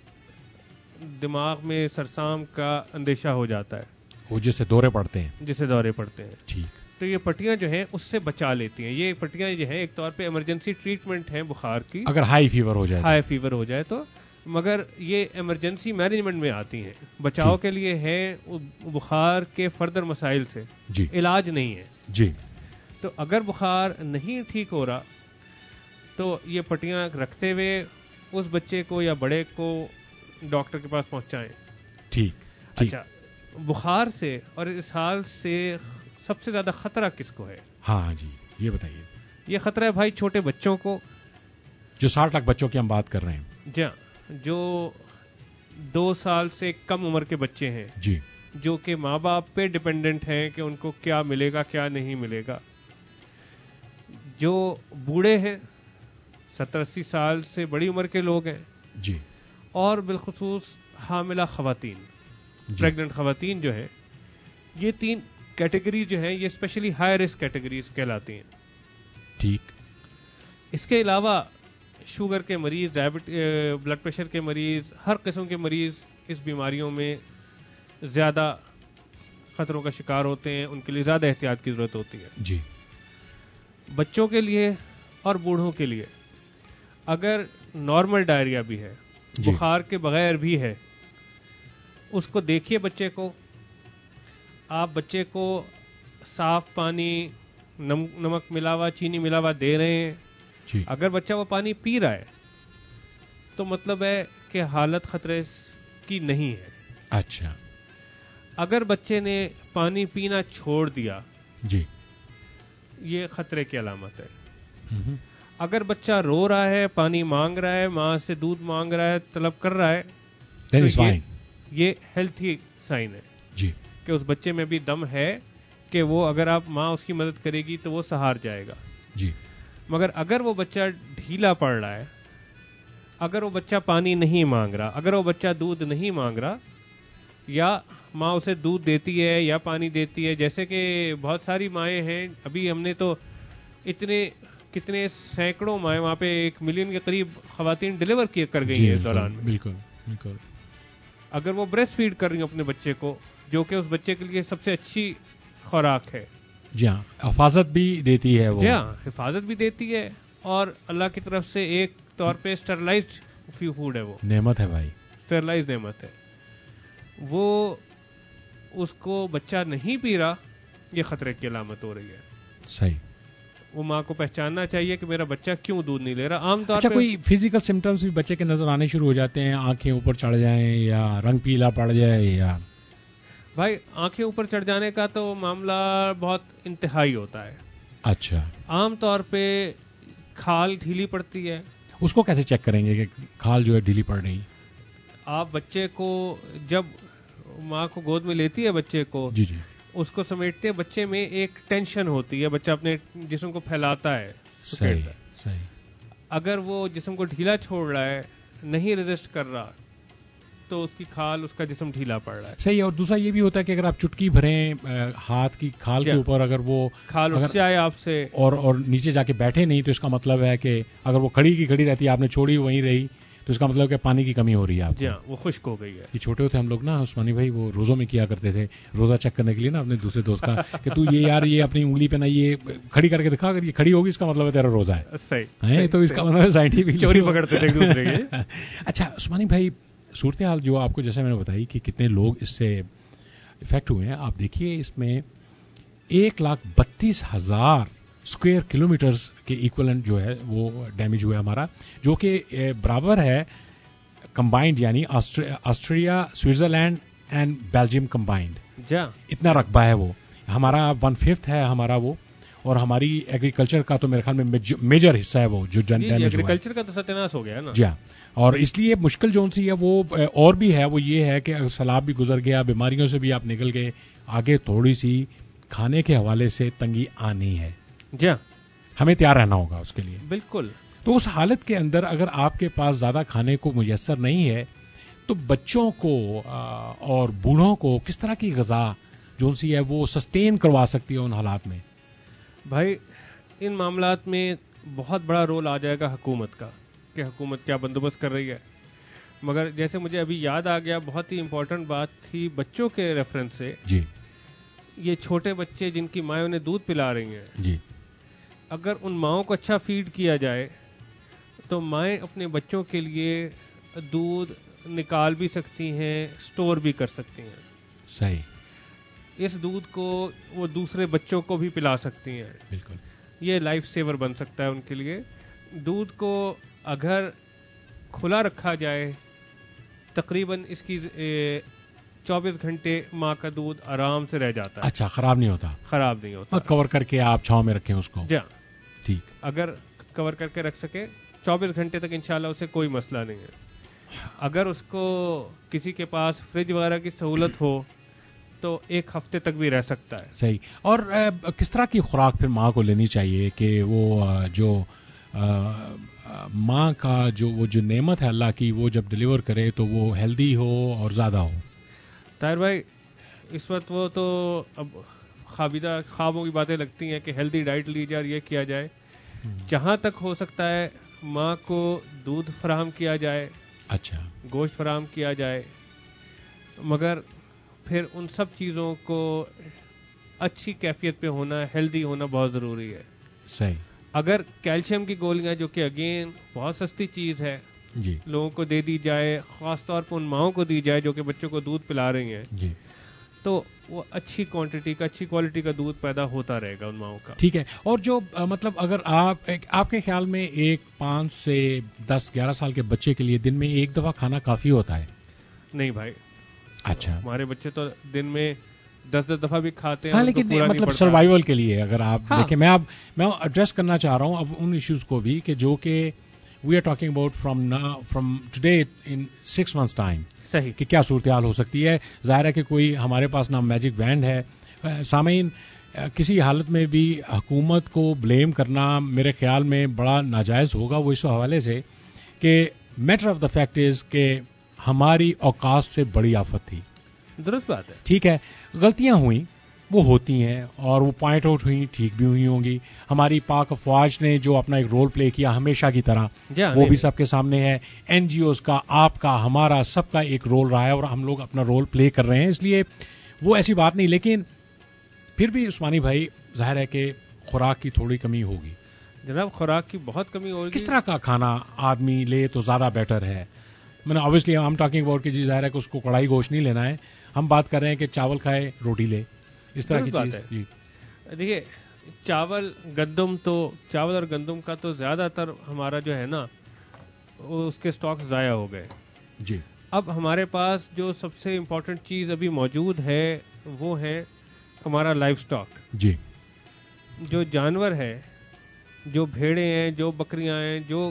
دماغ میں سرسام کا اندیشہ ہو جاتا ہے, وہ جسے دورے پڑتے ہیں. جسے دورے پڑتے ہیں. ٹھیک. تو یہ پٹیاں جو ہیں اس سے بچا لیتی ہیں. یہ پٹیاں جو ہیں ایک طور پہ ایمرجنسی ٹریٹمنٹ ہیں بخار کی. اگر ہائی فیور ہو جائے, ہائی فیور ہو جائے تو مگر یہ ایمرجنسی مینجمنٹ میں آتی ہیں, بچاؤ کے لیے ہیں, بخار کے فردر مسائل سے جی علاج نہیں ہے. جی تو اگر بخار نہیں ٹھیک ہو رہا تو یہ پٹیاں رکھتے ہوئے اس بچے کو یا بڑے کو ڈاکٹر کے پاس پہنچائیں. ٹھیک. اچھا, بخار سے اور اسہال سے سب سے زیادہ خطرہ کس کو ہے؟ ہاں جی یہ بتائیے. یہ خطرہ ہے بھائی چھوٹے بچوں کو, جو 60 لاکھ بچوں کی ہم بات کر رہے ہیں. جی, جو 2 سال سے کم عمر کے بچے ہیں جی, جو کہ ماں باپ پہ ڈیپینڈنٹ ہیں کہ ان کو کیا ملے گا کیا نہیں ملے گا. جو بوڑھے ہیں, 70-80 سال سے بڑی عمر کے لوگ ہیں جی, اور بالخصوص حاملہ خواتین, پریگننٹ خواتین جو ہیں, یہ 3 کیٹیگریز جو ہیں یہ اسپیشلی ہائی رسک کیٹیگریز کہلاتی ہیں. ٹھیک. اس کے علاوہ شوگر کے مریض, بلڈ پریشر کے مریض, ہر قسم کے مریض اس بیماریوں میں زیادہ خطروں کا شکار ہوتے ہیں, ان کے لیے زیادہ احتیاط کی ضرورت ہوتی ہے. جی. بچوں کے لیے اور بوڑھوں کے لیے اگر نارمل ڈائریا بھی ہے, بخار کے بغیر بھی ہے, اس کو دیکھیے بچے کو, آپ بچے کو صاف پانی, نمک ملا ہوا, چینی ملا ہوا دے رہے ہیں. جی. اگر بچہ وہ پانی پی رہا ہے تو مطلب ہے کہ حالت خطرے کی نہیں ہے. اچھا. اگر بچے نے پانی پینا چھوڑ دیا, جی, یہ خطرے کی علامت ہے. اگر بچہ رو رہا ہے, پانی مانگ رہا ہے, ماں سے دودھ مانگ رہا ہے, طلب کر رہا ہے, تو یہ ہیلتھی سائن ہے جی کہ اس بچے میں بھی دم ہے کہ وہ اگر آپ ماں اس کی مدد کرے گی تو وہ سہار جائے گا. جی. مگر اگر وہ بچہ ڈھیلا پڑ رہا ہے, اگر وہ بچہ پانی نہیں مانگ رہا, اگر وہ بچہ دودھ نہیں مانگ رہا, یا ماں اسے دودھ دیتی ہے یا پانی دیتی ہے, جیسے کہ بہت ساری مائیں ہیں, ابھی ہم نے تو کتنے سینکڑوں مائیں, وہاں پہ 1 ملین کے قریب خواتین ڈیلیور کر گئی ہیں اس دوران میں. بالکل بالکل. اگر وہ بریسٹ فیڈ کر رہی ہیں اپنے بچے کو, جو کہ اس بچے کے لیے سب سے اچھی خوراک ہے. جی ہاں, حفاظت بھی دیتی ہے وہ. جی ہاں, حفاظت بھی دیتی ہے, اور اللہ کی طرف سے ایک طور پہ اسٹرلائزڈ فوڈ ہے, وہ نعمت ہے بھائی, اسٹرلائزڈ نعمت ہے. وہ اس کو بچہ نہیں پی رہا, یہ خطرے کی علامت ہو رہی ہے. صحیح. وہ ماں کو پہچاننا چاہیے کہ میرا بچہ کیوں دودھ نہیں لے رہا. عام طور پہ کوئی فزیکل سمٹمز بھی بچے کے نظر آنے شروع ہو جاتے ہیں, آنکھیں اوپر چڑھ جائیں یا رنگ پیلا پڑ جائے, یا بھائی آنکھیں اوپر چڑھ جانے کا تو معاملہ بہت انتہائی ہوتا ہے. اچھا. عام طور پہ کھال ڈھیلی پڑتی ہے. اس کو کیسے چیک کریں گے کہ کھال جو ہے ڈھیلی پڑ رہی؟ آپ بچے کو جب ماں کو گود میں لیتی ہے بچے کو, جی جی, اس کو سمیٹتے بچے میں ایک ٹینشن ہوتی ہے, بچہ اپنے جسم کو پھیلاتا ہے. صحیح. اگر وہ جسم کو ڈھیلا چھوڑ رہا ہے, نہیں ریزسٹ کر رہا, تو اس کی کھال, اس کا جسم ڈھیلا پڑ رہا ہے. صحیح. اور دوسرا یہ بھی ہوتا ہے کہ اگر آپ چٹکی بھریں ہاتھ کی کھال کے اوپر, اگر وہ کھال اٹھ جائے آپ سے اور نیچے جا کے بیٹھے نہیں, تو اس کا مطلب ہے کہ اگر وہ کھڑی کی کھڑی رہتی ہے, آپ نے چھوڑی وہیں رہی, تو اس کا مطلب کہ پانی کی کمی ہو رہی ہے آپ کو. جی ہاں, وہ خشک ہو گئی ہے. یہ چھوٹے ہوتے ہم لوگ نا عثمانی بھائی, وہ روزوں میں کیا کرتے تھے, روزہ چیک کرنے کے لیے نا اپنے دوسرے دوست کا, کہ تو یہ یار یہ اپنی انگلی پہ نا یہ کھڑی کر کے دکھا, اگر یہ کھڑی ہوگی اس کا مطلب ہے تیرا روزہ ہے. صحیح. تو اس کا مطلب ہے سائنٹیفک چوری پکڑتے تھے ایک دوسرے کے. اچھا عثمانی بھائی, صورتحال جو آپ کو جیسے میں نے بتائی کہ کتنے لوگ اس سے افیکٹ ہوئے ہیں, آپ دیکھیے اس میں 1,32,000 اسکوائر کلومیٹرز کے ایکولنٹ جو ہے وہ ڈیمیج ہوا ہے ہمارا, جو کہ برابر ہے کمبائنڈ, یعنی Austria, Switzerland and Belgium combined. اتنا رقبہ ہے وہ ہمارا, 1/5 ہے ہمارا وہ. اور ہماری ایگریکلچر کا تو میرے خیال میں میجر حصہ ہے وہ جو ایگریکلچر کا تو ستیاناش ہو گیا نا. جی ہاں. اور اس لیے مشکل جو سی ہے وہ اور بھی ہے, وہ یہ ہے کہ سیلاب بھی گزر گیا, بیماریوں سے بھی آپ نکل گئے, آگے تھوڑی سی کھانے کے حوالے سے تنگی آنی ہے. جی ہاں, ہمیں تیار رہنا ہوگا اس کے لیے. بالکل. تو اس حالت کے اندر اگر آپ کے پاس زیادہ کھانے کو میسر نہیں ہے, تو بچوں کو اور بوڑھوں کو کس طرح کی غذا جو سی ہے وہ سسٹین کروا سکتی ہے ان حالات میں؟ بھائی ان معاملات میں بہت بڑا رول آ جائے گا حکومت کا, کہ حکومت کیا بندوبست کر رہی ہے. مگر جیسے مجھے ابھی یاد آ گیا, بہت ہی امپورٹنٹ بات تھی بچوں کے ریفرنس سے. جی. یہ چھوٹے بچے جن کی مائیں انہیں دودھ پلا رہی ہیں, جی, اگر ان ماؤں کو اچھا فیڈ کیا جائے تو مائیں اپنے بچوں کے لیے دودھ نکال بھی سکتی ہیں, اسٹور بھی کر سکتی ہیں. صحیح. اس دودھ کو وہ دوسرے بچوں کو بھی پلا سکتی ہیں. بالکل. یہ لائف سیور بن سکتا ہے ان کے لیے. دودھ کو اگر کھلا رکھا جائے تقریباً اس کی 24 گھنٹے ماں کا دودھ آرام سے رہ جاتا ہے. اچھا, خراب نہیں ہوتا؟ خراب نہیں ہوتا. کور کر کے آپ چھاؤں میں رکھیں اس کو. جی ٹھیک. اگر کور کر کے رکھ سکے 24 گھنٹے تک انشاءاللہ اسے کوئی مسئلہ نہیں ہے. اگر اس کو کسی کے پاس فریج وغیرہ کی سہولت ہو تو 1 ہفتے تک بھی رہ سکتا ہے. صحیح. اور کس طرح کی خوراک پھر ماں کو لینی چاہیے کہ وہ جو ماں کا وہ جو نعمت ہے اللہ کی, وہ جب ڈیلیور کرے تو وہ ہیلدی ہو اور زیادہ ہو؟ طاہر بھائی, اس وقت وہ تو اب خوابوں کی باتیں لگتی ہیں کہ ہیلدی ڈائٹ لی جائے اور یہ کیا جائے. جہاں تک ہو سکتا ہے ماں کو دودھ فراہم کیا جائے, اچھا, گوشت فراہم کیا جائے, مگر پھر ان سب چیزوں کو اچھی کیفیت پہ ہونا, ہیلدی ہونا بہت ضروری ہے. صحیح. اگر کیلشیم کی گولیاں جو کہ اگین بہت سستی چیز ہے, جی, لوگوں کو دے دی جائے, خاص طور پہ ان ماؤں کو دی جائے جو کہ بچوں کو دودھ پلا رہی ہیں, جی, تو وہ اچھی کوانٹٹی کا, اچھی کوالٹی کا دودھ پیدا ہوتا رہے گا ان ماؤں کا. ٹھیک ہے. اور جو مطلب اگر آپ کے خیال میں ایک 5 سے 10-11 سال کے بچے کے لیے دن میں 1 دفعہ کھانا کافی ہوتا ہے؟ نہیں بھائی. اچھا. ہمارے بچے تو دن میں 10 دفعہ بھی کھاتے ہیں. ہاں, لیکن مطلب سروائیول کے لیے اگر آپ دیکھیں, میں ایڈریس کرنا چاہ رہا ہوں اب ان ایشوز کو بھی کہ جو کہ we are talking about from today in 6 months time. صحیح. کہ کیا صورتحال ہو سکتی ہے. ظاہر ہے کہ کوئی ہمارے پاس نہ میجک وینڈ ہے. سامعین, کسی حالت میں بھی حکومت کو بلیم کرنا میرے خیال میں بڑا ناجائز ہوگا, وہ اس حوالے سے کہ matter of the fact is کہ ہماری اوقات سے بڑی آفت تھی. درست بات ہے. ٹھیک ہے, غلطیاں ہوئیں, وہ ہوتی ہیں اور وہ پوائنٹ آؤٹ ہوئی, ٹھیک بھی ہوئی ہوں گی. ہماری پاک افواج نے جو اپنا ایک رول پلے کیا ہمیشہ کی طرح, وہ بھی سب کے سامنے ہے. این جی اوز کا, آپ کا, ہمارا, سب کا ایک رول رہا ہے اور ہم لوگ اپنا رول پلے کر رہے ہیں, اس لیے وہ ایسی بات نہیں. لیکن پھر بھی عثمانی بھائی, ظاہر ہے کہ خوراک کی تھوڑی کمی ہوگی. جناب, خوراک کی بہت کمی ہوگی. کس طرح کا کھانا آدمی لے تو زیادہ بیٹر ہے؟ میں نے obviously ہم ٹاکنگ اباؤٹ کہ جی ظاہر ہے کہ اس کو کڑھائی گوشت نہیں لینا ہے, ہم بات کر رہے ہیں کہ چاول کھائے روٹی لے, اس طرح کی چیز. جی دیکھیے, چاول اور گندم کا تو زیادہ تر ہمارا جو ہے نا اس کے سٹاک ضائع ہو گئے. جی. اب ہمارے پاس جو سب سے امپورٹنٹ چیز ابھی موجود ہے وہ ہے ہمارا لائف سٹاک. جی. جو جانور ہے, جو بھیڑیں ہیں, جو بکریاں ہیں, جو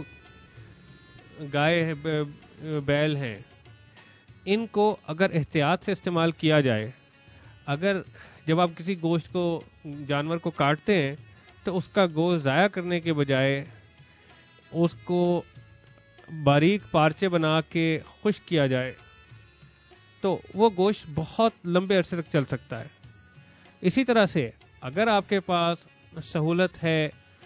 گائے بیل ہیں, ان کو اگر احتیاط سے استعمال کیا جائے, اگر جب آپ کسی گوشت کو, جانور کو کاٹتے ہیں تو اس کا گوشت ضائع کرنے کے بجائے اس کو باریک پارچے بنا کے خشک کیا جائے تو وہ گوشت بہت لمبے عرصے تک چل سکتا ہے. اسی طرح سے اگر آپ کے پاس سہولت ہے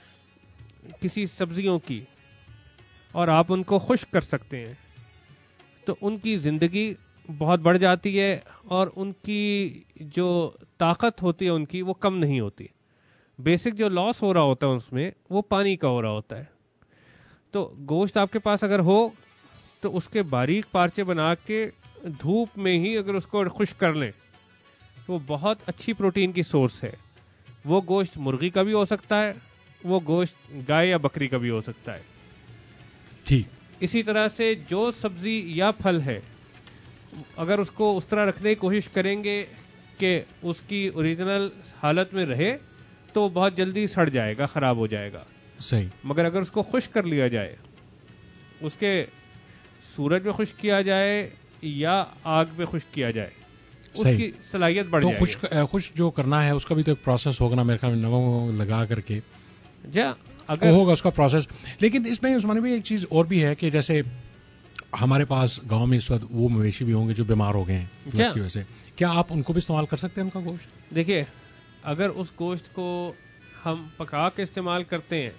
کسی سبزیوں کی اور آپ ان کو خشک کر سکتے ہیں تو ان کی زندگی بہت بڑھ جاتی ہے اور ان کی جو طاقت ہوتی ہے ان کی وہ کم نہیں ہوتی. بیسک جو لاس ہو رہا ہوتا ہے اس میں وہ پانی کا ہو رہا ہوتا ہے. تو گوشت آپ کے پاس اگر ہو تو اس کے باریک پارچے بنا کے دھوپ میں ہی اگر اس کو خشک کر لیں تو وہ بہت اچھی پروٹین کی سورس ہے. وہ گوشت مرغی کا بھی ہو سکتا ہے, وہ گوشت گائے یا بکری کا بھی ہو سکتا ہے. ٹھیک. اسی طرح سے جو سبزی یا پھل ہے اگر اس کو اس طرح رکھنے کی کوشش کریں گے کہ اس کی اوریجنل حالت میں رہے تو وہ بہت جلدی سڑ جائے گا, خراب ہو جائے گا. صحیح. مگر اگر اس کو خشک کر لیا جائے, اس کے سورج میں خشک کیا جائے یا آگ میں خشک کیا جائے, اس کی صلاحیت بڑھ جائے گی. خشک جو کرنا ہے اس کا بھی تو ایک پروسیس ہوگا نا میرے خیال میں, نمک لگا کر کے اگر ہوگا اس کا پروسیس. لیکن اس میں عثمانی بھی ایک چیز اور بھی ہے کہ جیسے ہمارے پاس گاؤں میں اس وقت وہ مویشی بھی ہوں گے جو بیمار ہو گئے ہیں کی وجہ سے, کیا آپ ان کو بھی استعمال کر سکتے ہیں ان کا گوشت؟ دیکھیے, اگر اس گوشت کو ہم پکا کے استعمال کرتے ہیں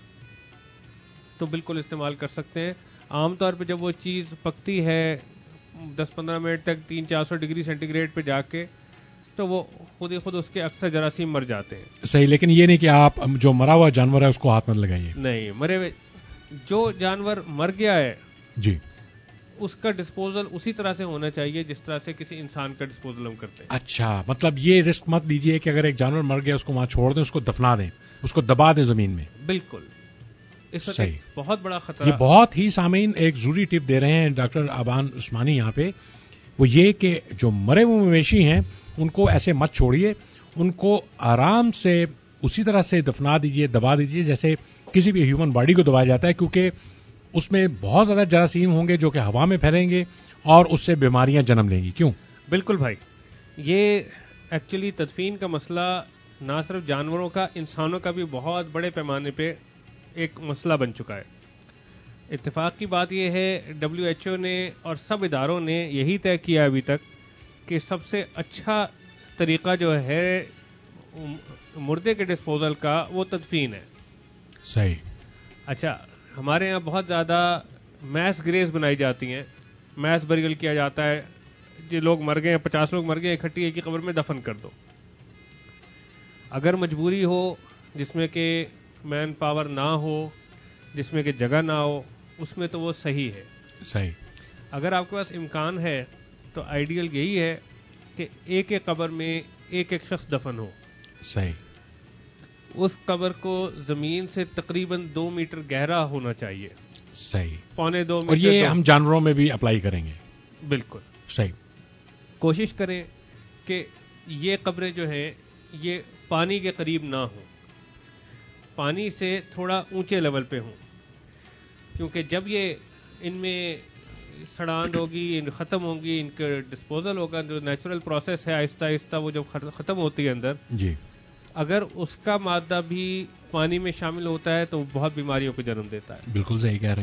تو بالکل استعمال کر سکتے ہیں. عام طور پہ جب وہ چیز پکتی ہے 10-15 منٹ تک 300-400 ڈگری سینٹی گریڈ پہ جا کے تو وہ خود ہی خود اس کے اکثر جراثیم مر جاتے ہیں. صحیح. لیکن یہ نہیں کہ آپ جو مرا ہوا جانور ہے اس کو ہاتھ مت لگائیے. نہیں, مرے ہوئے جو جانور مر گیا ہے جی اس کا ڈسپوزل اسی طرح سے ہونا چاہیے جس طرح سے کسی انسان کا ڈسپوزل ہم کرتے ہیں. اچھا، مطلب یہ رسک مت لیجیے کہ اگر ایک جانور مر گیا اس کو وہاں چھوڑ دیں، اس کو دفنا دیں، اس کو دبا دیں زمین میں. بالکل، اس وقت صحیح. بہت بڑا خطرہ. یہ بہت ہی سامعین ایک ضروری ٹپ دے رہے ہیں ڈاکٹر ابان عثمانی یہاں پہ، وہ یہ کہ جو مرے ہوئے مویشی ہیں ان کو ایسے مت چھوڑیے، ان کو آرام سے اسی طرح سے دفنا دیجیے، دبا دیجیے جیسے کسی بھی ہیومن باڈی کو دبایا جاتا ہے، کیونکہ اس میں بہت زیادہ جراثیم ہوں گے جو کہ ہوا میں پھیلیں گے اور اس سے بیماریاں جنم لیں گی. کیوں؟ بالکل بھائی، یہ ایکچولی تدفین کا مسئلہ نہ صرف جانوروں کا، انسانوں کا بھی بہت بڑے پیمانے پہ ایک مسئلہ بن چکا ہے. اتفاق کی بات یہ ہے WHO نے اور سب اداروں نے یہی طے کیا ابھی تک کہ سب سے اچھا طریقہ جو ہے مردے کے ڈسپوزل کا وہ تدفین ہے. صحیح. اچھا، ہمارے یہاں بہت زیادہ میس گریز بنائی جاتی ہیں، میس بریل کیا جاتا ہے. جو لوگ مر گئے ہیں، 50 لوگ مر گئے، اکٹھی ایک ہی قبر میں دفن کر دو. اگر مجبوری ہو جس میں کہ مین پاور نہ ہو، جس میں کہ جگہ نہ ہو، اس میں تو وہ صحیح ہے. صحیح. اگر آپ کے پاس امکان ہے تو آئیڈیل یہی ہے کہ ایک ایک قبر میں ایک ایک شخص دفن ہو. صحیح. اس قبر کو زمین سے تقریباً 2 میٹر گہرا ہونا چاہیے. صحیح. 1.25 میٹر. اور یہ ہم جانوروں میں بھی اپلائی کریں گے. بالکل. صحیح. کوشش کریں کہ یہ قبریں جو ہیں یہ پانی کے قریب نہ ہوں، پانی سے تھوڑا اونچے لیول پہ ہوں، کیونکہ جب یہ ان میں سڑاند ہوگی، ختم ہوں گی، ان کا ڈسپوزل ہوگا، جو نیچرل پروسیس ہے آہستہ آہستہ وہ جب ختم ہوتی ہے اندر، جی، اگر اس کا مادہ بھی پانی میں شامل ہوتا ہے تو وہ بہت بیماریوں کو جنم دیتا ہے. بالکل صحیح کہہ رہے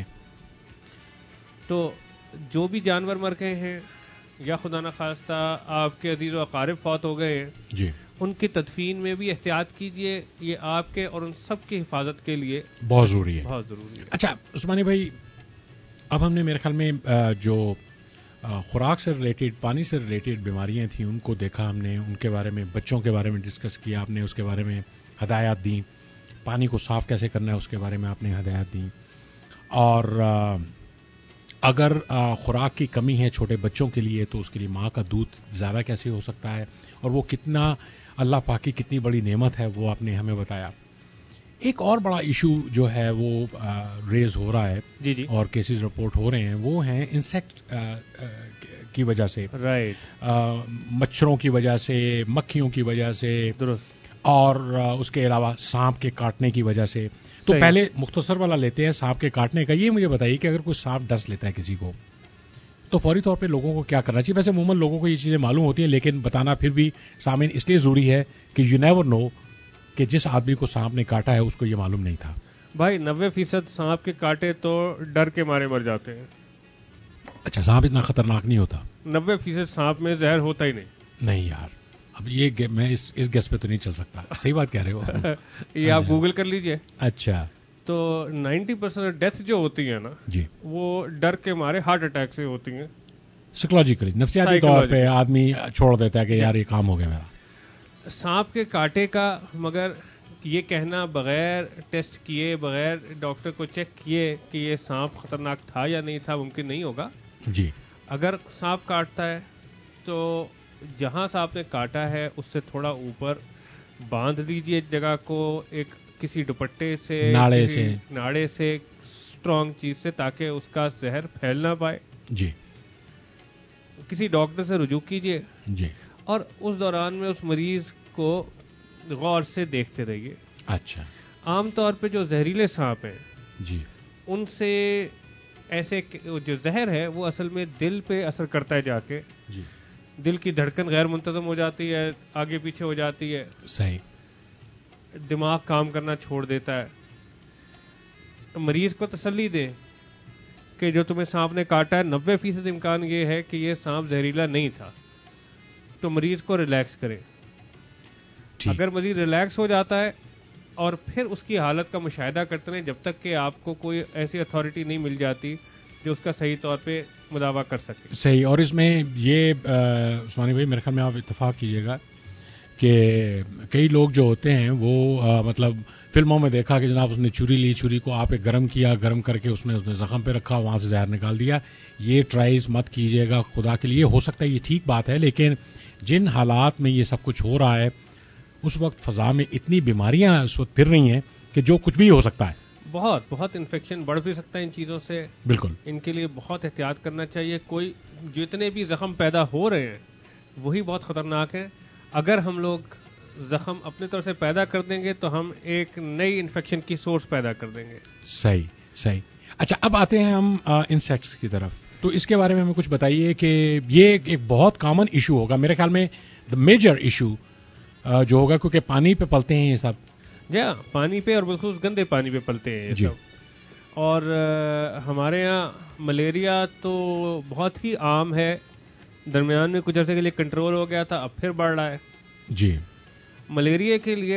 ہیں. تو جو بھی جانور مر گئے ہیں یا خدا نخواستہ آپ کے عزیز و اقارب فوت ہو گئے ہیں، جی، ان کی تدفین میں بھی احتیاط کیجئے. یہ آپ کے اور ان سب کی حفاظت کے لیے بہت ضروری ہے. بہت ضروری ہے. اچھا عثمانی بھائی، اب ہم نے میرے خیال میں جو خوراک سے ریلیٹڈ، پانی سے ریلیٹڈ بیماریاں تھیں ان کو دیکھا ہم نے، ان کے بارے میں، بچوں کے بارے میں ڈسکس کیا آپ نے، اس کے بارے میں ہدایات دیں، پانی کو صاف کیسے کرنا ہے اس کے بارے میں آپ نے ہدایات دیں، اور اگر خوراک کی کمی ہے چھوٹے بچوں کے لیے تو اس کے لیے ماں کا دودھ زیادہ کیسے ہو سکتا ہے، اور وہ کتنا اللہ پاک کی کتنی بڑی نعمت ہے وہ آپ نے ہمیں بتایا. ایک اور بڑا ایشو جو ہے وہ ریز ہو رہا ہے، جی جی، اور کیسز رپورٹ ہو رہے ہیں، وہ ہیں انسیکٹ کی وجہ سے، رائٹ، مچھروں کی وجہ سے، مکھیوں کی وجہ سے، درست، اور اس کے علاوہ سانپ کے کاٹنے کی وجہ سے. تو صحیح. پہلے مختصر والا لیتے ہیں سانپ کے کاٹنے کا. یہ مجھے بتائیے کہ اگر کوئی سانپ ڈس لیتا ہے کسی کو تو فوری طور پہ لوگوں کو کیا کرنا چاہیے؟ ویسے عموماً لوگوں کو یہ چیزیں معلوم ہوتی ہیں، لیکن بتانا پھر بھی سامعین اس لیے ضروری ہے کہ یو نیور نو کہ جس آدمی کو سانپ نے کاٹا ہے اس کو یہ معلوم نہیں تھا. بھائی 90% سانپ کے کاٹے تو ڈر کے مارے مر جاتے ہیں. اچھا، سانپ اتنا خطرناک نہیں ہوتا؟ 90% سانپ میں زہر ہوتا ہی نہیں. نہیں یار، اب یہ میں اس گیس پہ تو نہیں چل سکتا. صحیح بات کہہ رہے ہو. یہ آپ گوگل کر لیجئے. اچھا، تو 90% ڈیتھ جو ہوتی ہیں نا، جی، وہ ڈر کے مارے ہارٹ اٹیک سے ہوتی ہیں. سائیکولوجیکلی، نفسیاتی طور پہ آدمی چھوڑ دیتا ہے کہ یار یہ کام ہو گیا میرا. سانپ کے کاٹے کا مگر یہ کہنا بغیر ٹیسٹ کیے، بغیر ڈاکٹر کو چیک کیے کہ یہ سانپ خطرناک تھا یا نہیں تھا ممکن نہیں ہوگا. جی، اگر سانپ کاٹتا ہے تو جہاں سانپ نے کاٹا ہے اس سے تھوڑا اوپر باندھ دیجئے جگہ کو، ایک کسی دوپٹے سے، ناڑے سے، اسٹرانگ چیز سے، تاکہ اس کا زہر پھیل نہ پائے. جی، کسی ڈاکٹر سے رجوع کیجئے. جی، اور اس دوران میں اس مریض کو غور سے دیکھتے رہیے. اچھا. عام طور پہ جو زہریلے سانپ ہیں، جی، ان سے ایسے جو زہر ہے وہ اصل میں دل پہ اثر کرتا ہے جا کے. جی، دل کی دھڑکن غیر منتظم ہو جاتی ہے، آگے پیچھے ہو جاتی ہے، صحیح، دماغ کام کرنا چھوڑ دیتا ہے. مریض کو تسلی دیں کہ جو تمہیں سانپ نے کاٹا ہے 90% امکان یہ ہے کہ یہ سانپ زہریلا نہیں تھا. تو مریض کو ریلیکس کریں. اگر مریض ریلیکس ہو جاتا ہے اور پھر اس کی حالت کا مشاہدہ کرتے ہیں جب تک کہ آپ کو کوئی ایسی اتھارٹی نہیں مل جاتی جو اس کا صحیح طور پہ مداوع کر سکے. صحیح. اور اس میں یہ عثمانی بھائی میرے خیال میں آپ اتفاق کیجیے گا کہ کئی لوگ جو ہوتے ہیں وہ مطلب فلموں میں دیکھا کہ جناب اس نے چھری لی, چھری کو آپ گرم کیا, گرم کر کے اس نے زخم پہ رکھا, وہاں سے زہر نکال دیا. یہ ٹرائز مت کیجیے گا خدا کے لیے. ہو سکتا ہے یہ ٹھیک بات ہے, لیکن جن حالات میں یہ سب کچھ ہو رہا ہے اس وقت فضا میں اتنی بیماریاں اس وقت پھر رہی ہیں کہ جو کچھ بھی ہو سکتا ہے. بہت انفیکشن بڑھ بھی سکتا ہے ان چیزوں سے. بالکل, ان کے لیے بہت احتیاط کرنا چاہیے. کوئی جتنے بھی زخم پیدا ہو رہے ہیں وہی بہت خطرناک ہیں. اگر ہم لوگ زخم اپنے طور سے پیدا کر دیں گے تو ہم ایک نئی انفیکشن کی سورس پیدا کر دیں گے. صحیح. اچھا, اب آتے ہیں ہم انسیکٹس کی طرف. تو اس کے بارے میں ہمیں کچھ بتائیے کہ یہ ایک بہت کامن ایشو ہوگا میرے خیال میں, دا میجر ایشو جو ہوگا, کیونکہ پانی پہ پلتے ہیں یہ سب. جی ہاں, پانی پہ اور بالخصوص گندے پانی پہ پلتے ہیں یہ سب. اور ہمارے یہاں ملیریا تو بہت ہی عام ہے. درمیان میں کچھ عرصے کے لیے کنٹرول ہو گیا تھا, اب پھر بڑھ رہا ہے. جی, ملیریا کے لیے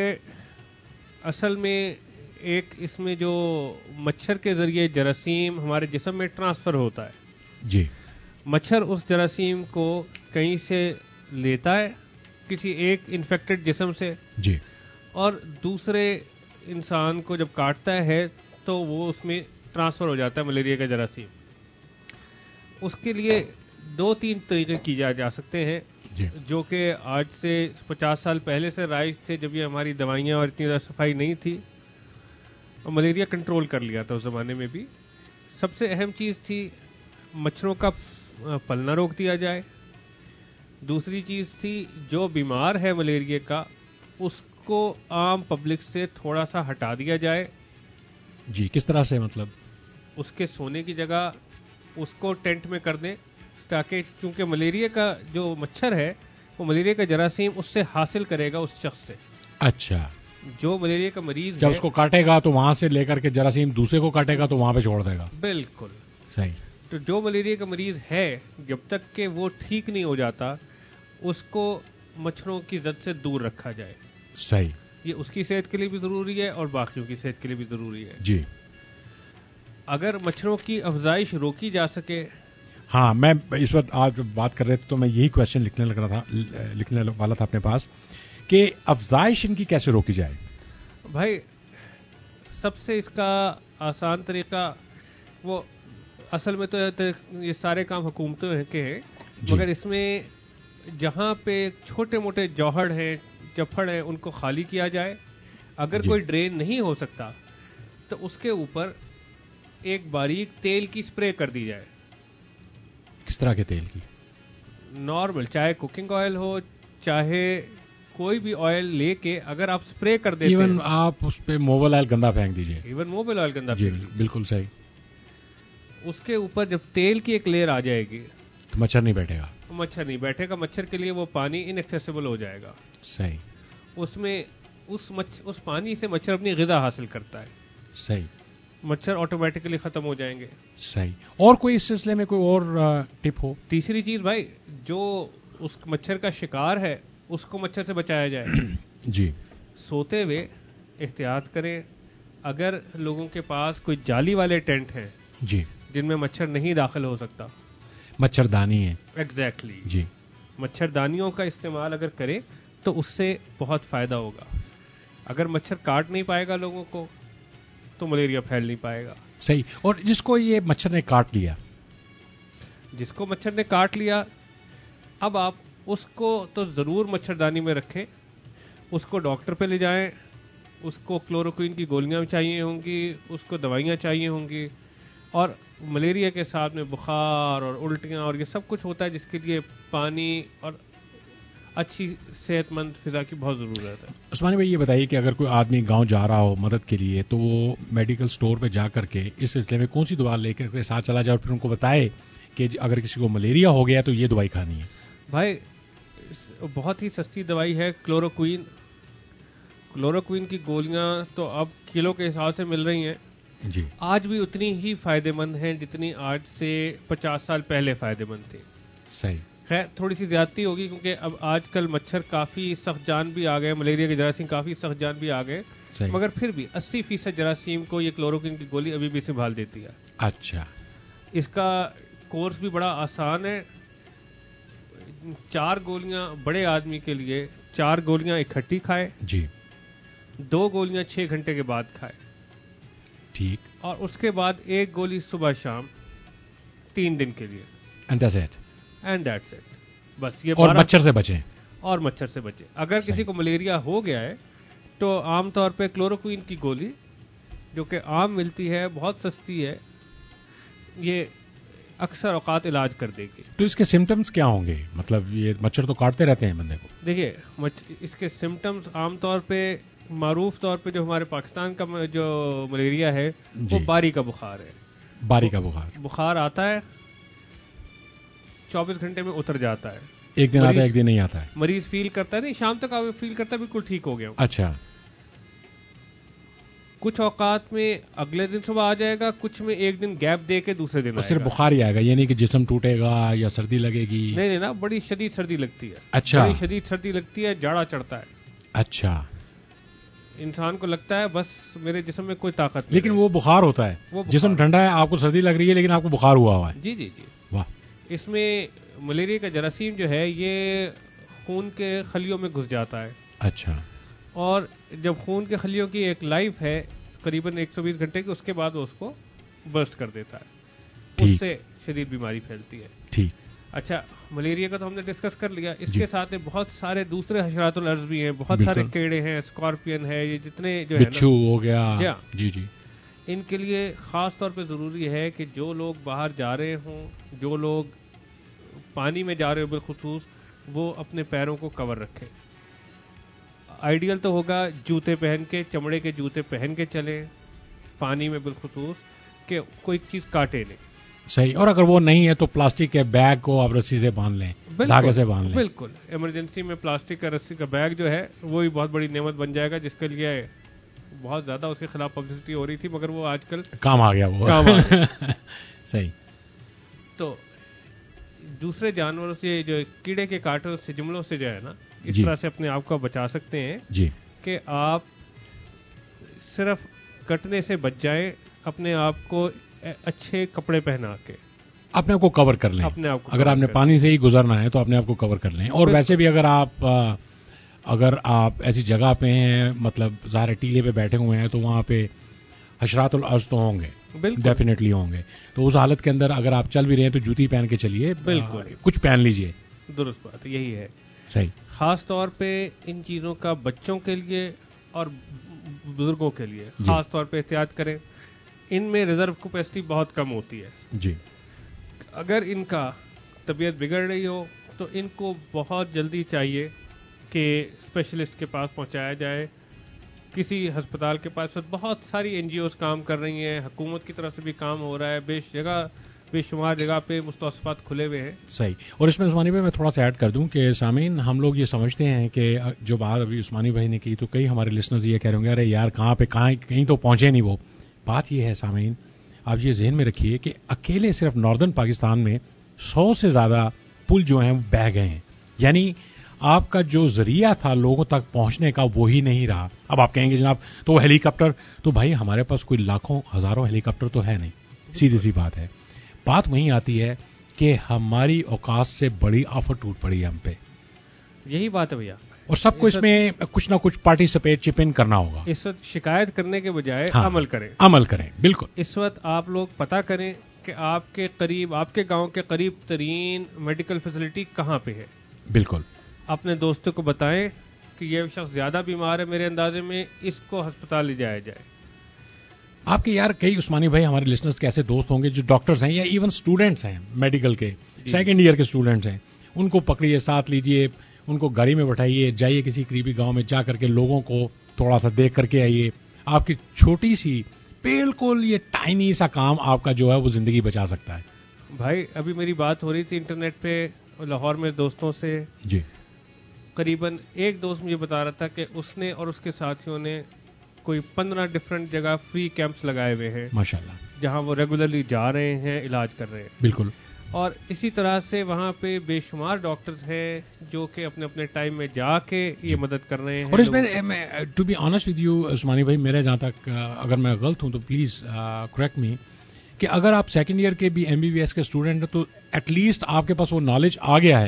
اصل میں ایک اس میں جو مچھر کے ذریعے جراثیم ہمارے جسم میں ٹرانسفر ہوتا ہے. جی, مچھر اس جراثیم کو کہیں سے لیتا ہے کسی ایک انفیکٹڈ جسم سے, جی, اور دوسرے انسان کو جب کاٹتا ہے تو وہ اس میں ٹرانسفر ہو جاتا ہے ملیریا کا جراثیم. اس کے لیے 2-3 طریقے کیے جا سکتے ہیں جو کہ آج سے 50 سال پہلے سے رائج تھے, جب یہ ہماری دوائیاں اور اتنی زیادہ صفائی نہیں تھی, اور ملیریا کنٹرول کر لیا تھا اس زمانے میں بھی. سب سے اہم چیز تھی مچھروں کا پلنا روک دیا جائے. دوسری چیز تھی جو بیمار ہے ملیریا کا اس کو عام پبلک سے تھوڑا سا ہٹا دیا جائے. جی, کس طرح سے؟ مطلب اس کے سونے کی جگہ اس کو ٹینٹ میں کر دیں, تاکہ کیونکہ ملیریا کا جو مچھر ہے وہ ملیریا کا جراثیم اس سے حاصل کرے گا اس شخص سے. اچھا, جو ملیریا کا مریض جب اس کو کاٹے گا تو وہاں سے لے کر کے جراثیم دوسرے کو کاٹے گا تو وہاں پہ چھوڑ دے گا. بالکل صحیح. تو جو ملیریا کا مریض ہے جب تک کہ وہ ٹھیک نہیں ہو جاتا اس کو مچھروں کی زد سے دور رکھا جائے. صحیح. یہ اس کی صحت کے لیے بھی ضروری ہے اور باقیوں کی صحت کے لیے بھی ضروری ہے. جی, اگر مچھروں کی افزائش روکی جا سکے. ہاں, میں اس وقت آج بات کر رہے تھے تو میں یہی کوشچن لکھنے والا تھا اپنے پاس کہ افزائش ان کی کیسے روکی جائے. بھائی سب سے اس کا آسان طریقہ, وہ اصل میں تو یہ سارے کام حکومتوں کے ہیں, مگر اس میں جہاں پہ چھوٹے موٹے جوہر ہیں چپڑ ہیں ان کو خالی کیا جائے. اگر کوئی ڈرین نہیں ہو سکتا تو اس کے اوپر ایک باریک تیل کی سپرے کر دی جائے. کس طرح کے تیل کی؟ نارمل, چاہے کوکنگ آئل ہو چاہے کوئی بھی آئل لے کے اگر آپ سپرے کر دیتے ایون آپ اس پہ موبائل آئل گندا پھینک دیجئے. ایون موبائل آئل گندا. جی بالکل صحیح. اس کے اوپر جب تیل کی ایک لیئر آ جائے گی تو مچھر نہیں بیٹھے گا. مچھر نہیں بیٹھے گا. مچھر کے لیے وہ پانی ان ایکسیسیبل ہو جائے گا. صحیح. اس میں اس پانی سے مچھر اپنی غذا حاصل کرتا ہے. صحیح. مچھر آٹومیٹکلی ختم ہو جائیں گے. صحیح. اور کوئی اس سلسلے میں کوئی اور ٹپ ہو؟ تیسری چیز بھائی, جو اس مچھر کا شکار ہے اس کو مچھر سے بچایا جائے. جی, سوتے ہوئے احتیاط کریں. اگر لوگوں کے پاس کوئی جالی والے ٹینٹ ہیں جی جن میں مچھر نہیں داخل ہو سکتا, مچھردانی ہے. ایگزیکٹلی. جی, مچھردانیوں کا استعمال اگر کرے تو اس سے بہت فائدہ ہوگا. اگر مچھر کاٹ نہیں پائے گا لوگوں کو تو ملیریا پھیل نہیں پائے گا. صحیح. اور جس کو یہ مچھر نے کاٹ لیا, جس کو مچھر نے کاٹ لیا, اب آپ اس کو تو ضرور مچھردانی میں رکھیں. اس کو ڈاکٹر پہ لے جائیں. اس کو کلوروکوئن کی گولیاں چاہیے ہوں گی, اس کو دوائیاں چاہیے ہوں گی. اور ملیریا کے ساتھ میں بخار اور الٹیاں اور یہ سب کچھ ہوتا ہے جس کے لیے پانی اور اچھی صحت مند فضا کی بہت ضرورت ہے. عثمانی بھائی یہ بتائیے کہ اگر کوئی آدمی گاؤں جا رہا ہو مدد کے لیے تو وہ میڈیکل سٹور پہ جا کر کے اس سلسلے میں کون سی دوا لے کر کے ساتھ چلا جائے اور پھر ان کو بتائے کہ اگر کسی کو ملیریا ہو گیا تو یہ دوائی کھانی ہے؟ بھائی بہت ہی سستی دوائی ہے کلوروکوئن. کلوروکوئن کی گولیاں تو اب کلو کے حساب سے مل رہی ہیں. جی, آج بھی اتنی ہی فائدہ مند ہیں جتنی آج سے 50 سال پہلے فائدہ مند تھی. صحیح. خیر تھوڑی سی زیادتی ہوگی کیونکہ اب آج کل مچھر کافی سخت جان بھی آ گئے, ملیریا کے جراثیم کافی سخت جان بھی آ گئے, مگر پھر بھی 80% جراثیم کو یہ کلوروکوئن کی گولی ابھی بھی سنبھال دیتی ہے. اچھا. اس کا کورس بھی بڑا آسان ہے. 4 گولیاں بڑے آدمی کے لیے 4 گولیاں اکٹھی کھائے جی 2 گولیاں 6 گھنٹے کے بعد کھائے ٹھیک اور اس کے بعد 1 گولی صبح شام 3 دن کے لیے اینڈ دیٹس اٹ بس یہ اور مچھر سے بچیں اور مچھر سے بچے. اگر کسی کو ملیریا ہو گیا ہے تو عام طور پہ کلوروکوئن کی گولی جو کہ عام ملتی ہے بہت سستی ہے یہ اکثر اوقات علاج کر دے گی. تو اس کے سمٹمز کیا ہوں گے؟ مطلب یہ مچھر تو کاٹتے رہتے ہیں بندے کو. دیکھیے اس کے سمٹمز عام طور پہ معروف طور پہ جو ہمارے پاکستان کا جو ملیریا ہے وہ باری کا بخار ہے. باری کا بخار آتا ہے 24 گھنٹے میں اتر جاتا ہے. ایک دن آتا ہے ایک دن نہیں آتا ہے. مریض فیل کرتا ہے نہیں شام تک فیل کرتا ہے بالکل ٹھیک ہو گیا. اچھا کچھ اوقات میں اگلے دن صبح آ جائے گا کچھ میں ایک دن گیپ دے کے دوسرے دن صرف بخار ہی آئے گا یہ نہیں کہ جسم ٹوٹے گا یا سردی لگے گی؟ نہیں نا بڑی شدید سردی لگتی ہے. اچھا بڑی شدید سردی لگتی ہے جاڑا چڑھتا ہے. اچھا انسان کو لگتا ہے بس میرے جسم میں کوئی طاقت نہیں. لیکن وہ بخار ہوتا ہے جسم ٹھنڈا ہے آپ کو سردی لگ رہی ہے لیکن آپ کو بخار ہوا ہے. جی واہ. اس میں ملیریا کا جراثیم جو ہے یہ خون کے خلیوں میں گھس جاتا ہے. اچھا اور جب خون کے خلیوں کی ایک لائف ہے قریباً 120 گھنٹے کی اس کے بعد وہ اس کو برسٹ کر دیتا ہے. اس سے شدید بیماری پھیلتی ہے. ٹھیک. اچھا ملیریا کا تو ہم نے ڈسکس کر لیا. اس کے ساتھ بہت سارے دوسرے حشرات الارض بھی ہیں. بہت سارے کیڑے ہیں اسکارپین ہے یہ جتنے جو ہے بچھو ہو گیا. جی ان کے لیے خاص طور پہ ضروری ہے کہ جو لوگ باہر جا رہے ہوں جو لوگ پانی میں جا رہے ہوں بالخصوص وہ اپنے پیروں کو کور رکھیں. آئیڈیل تو ہوگا جوتے پہن کے چمڑے کے جوتے پہن کے چلیں پانی میں بالخصوص کہ کوئی چیز کاٹے نہیں. صحیح. اور اگر وہ نہیں ہے تو پلاسٹک کے بیگ کو آپ رسی سے باندھ لیں دھاگے سے باندھ لیں. بالکل ایمرجنسی میں پلاسٹک کا رسی کا بیگ جو ہے وہ بھی بہت بڑی نعمت بن جائے گا جس کے لیے بہت زیادہ اس کے خلاف پبلسٹی ہو رہی تھی مگر وہ آج کل کام آ گیا. وہ صحیح. تو دوسرے جانوروں سے جو کیڑے کے کاٹوں سے جملوں سے جو ہے نا اس طرح سے اپنے آپ کو بچا سکتے ہیں جی کہ آپ صرف کٹنے سے بچ جائیں اپنے آپ کو اچھے کپڑے پہنا کے اپنے آپ کو کور کر لیں. اگر آپ نے پانی سے ہی گزرنا ہے تو اپنے آپ کو کور کر لیں. اور ویسے بھی اگر آپ ایسی جگہ پہ ہیں مطلب ظاہر ٹیلے پہ بیٹھے ہوئے ہیں تو وہاں پہ حشرات الارض تو ہوں گے ڈیفینیٹلی ہوں گے. تو اس حالت کے اندر اگر آپ چل بھی رہے ہیں تو جوتی پہن کے چلیے. بالکل کچھ پہن لیجئے. درست بات یہی ہے. صحیح. خاص طور پہ ان چیزوں کا بچوں کے لیے اور بزرگوں کے لیے خاص طور پہ احتیاط کریں. ان میں ریزرو کیپیسٹی بہت کم ہوتی ہے. جی. اگر ان کا طبیعت بگڑ رہی ہو تو ان کو بہت جلدی چاہیے کہ اسپیشلسٹ کے پاس پہنچایا جائے. کسی ہسپتال کے پاس بہت ساری این جی اوز کام کر رہی ہیں حکومت کی طرف سے بھی کام ہو رہا ہے. بے شمار جگہ پہ مستوصفات کھلے ہوئے ہیں. صحیح. اور اس میں عثمانی بھائی میں تھوڑا سا ایڈ کر دوں کہ سامعین ہم لوگ یہ سمجھتے ہیں کہ جو بات ابھی عثمانی بھائی نے کی تو کئی ہمارے لسنرز یہ کہہ رہے ہوں گے ارے یار کہیں تو پہنچے نہیں. وہ بات یہ ہے سامعین آپ یہ ذہن میں رکھیے کہ اکیلے صرف ناردرن پاکستان میں 100 سے زیادہ پل جو ہیں بہہ گئے ہیں. یعنی آپ کا جو ذریعہ تھا لوگوں تک پہنچنے کا وہی نہیں رہا. اب آپ کہیں گے جناب تو ہیلی کاپٹر تو بھائی ہمارے پاس کوئی لاکھوں ہزاروں ہیلی کاپٹر تو ہے نہیں. سیدھی سی بات ہے. بات وہیں آتی ہے کہ ہماری اوقات سے بڑی آفت ٹوٹ پڑی ہے ہم پہ. یہی بات ہے بھیا. اور سب کو اس میں کچھ نہ کچھ پارٹیسپیٹ چپ ان کرنا ہوگا. اس وقت شکایت کرنے کے بجائے عمل کریں. بالکل. اس وقت آپ لوگ پتا کریں کہ آپ کے قریب آپ کے گاؤں کے قریب ترین میڈیکل فیسلٹی کہاں پہ ہے. بالکل. اپنے دوستوں کو بتائیں کہ یہ شخص زیادہ بیمار ہے میرے اندازے میں اس کو ہسپتال لے جایا جائے. آپ کے یار کئی عثمانی بھائی ہمارے لسنرز کے ایسے دوست ہوں گے جو ڈاکٹرز ہیں یا ایون سٹوڈنٹس ہیں میڈیکل کے سیکنڈ ایئر کے سٹوڈنٹس ہیں. ان کو پکڑیے ساتھ لیجئے ان کو گاڑی میں بٹھائیے جائیے کسی قریبی گاؤں میں جا کر کے لوگوں کو تھوڑا سا دیکھ کر کے آئیے. آپ کی چھوٹی سی بالکل یہ ٹائنی سا کام آپ کا جو ہے وہ زندگی بچا سکتا ہے. بھائی ابھی میری بات ہو رہی تھی انٹرنیٹ پہ لاہور میں دوستوں سے. جی. قریباً ایک دوست مجھے بتا رہا تھا کہ اس نے اور اس کے ساتھیوں نے کوئی 15 ڈفرنٹ جگہ فری کیمپس لگائے ہوئے ہیں ماشاءاللہ جہاں وہ ریگولرلی جا رہے ہیں علاج کر رہے ہیں. بالکل. اور اسی طرح سے وہاں پہ بے شمار ڈاکٹرز ہیں جو کہ اپنے اپنے ٹائم میں جا کے یہ مدد کر رہے ہیں. اور اس میں to be honest with you Usmani بھائی میرے جہاں تک اگر میں غلط ہوں تو پلیز کریکٹ می کہ اگر آپ سیکنڈ ایئر کے بھی ایم بی بی ایس کے اسٹوڈنٹ ہیں تو ایٹ لیسٹ آپ کے پاس وہ نالج آ گیا ہے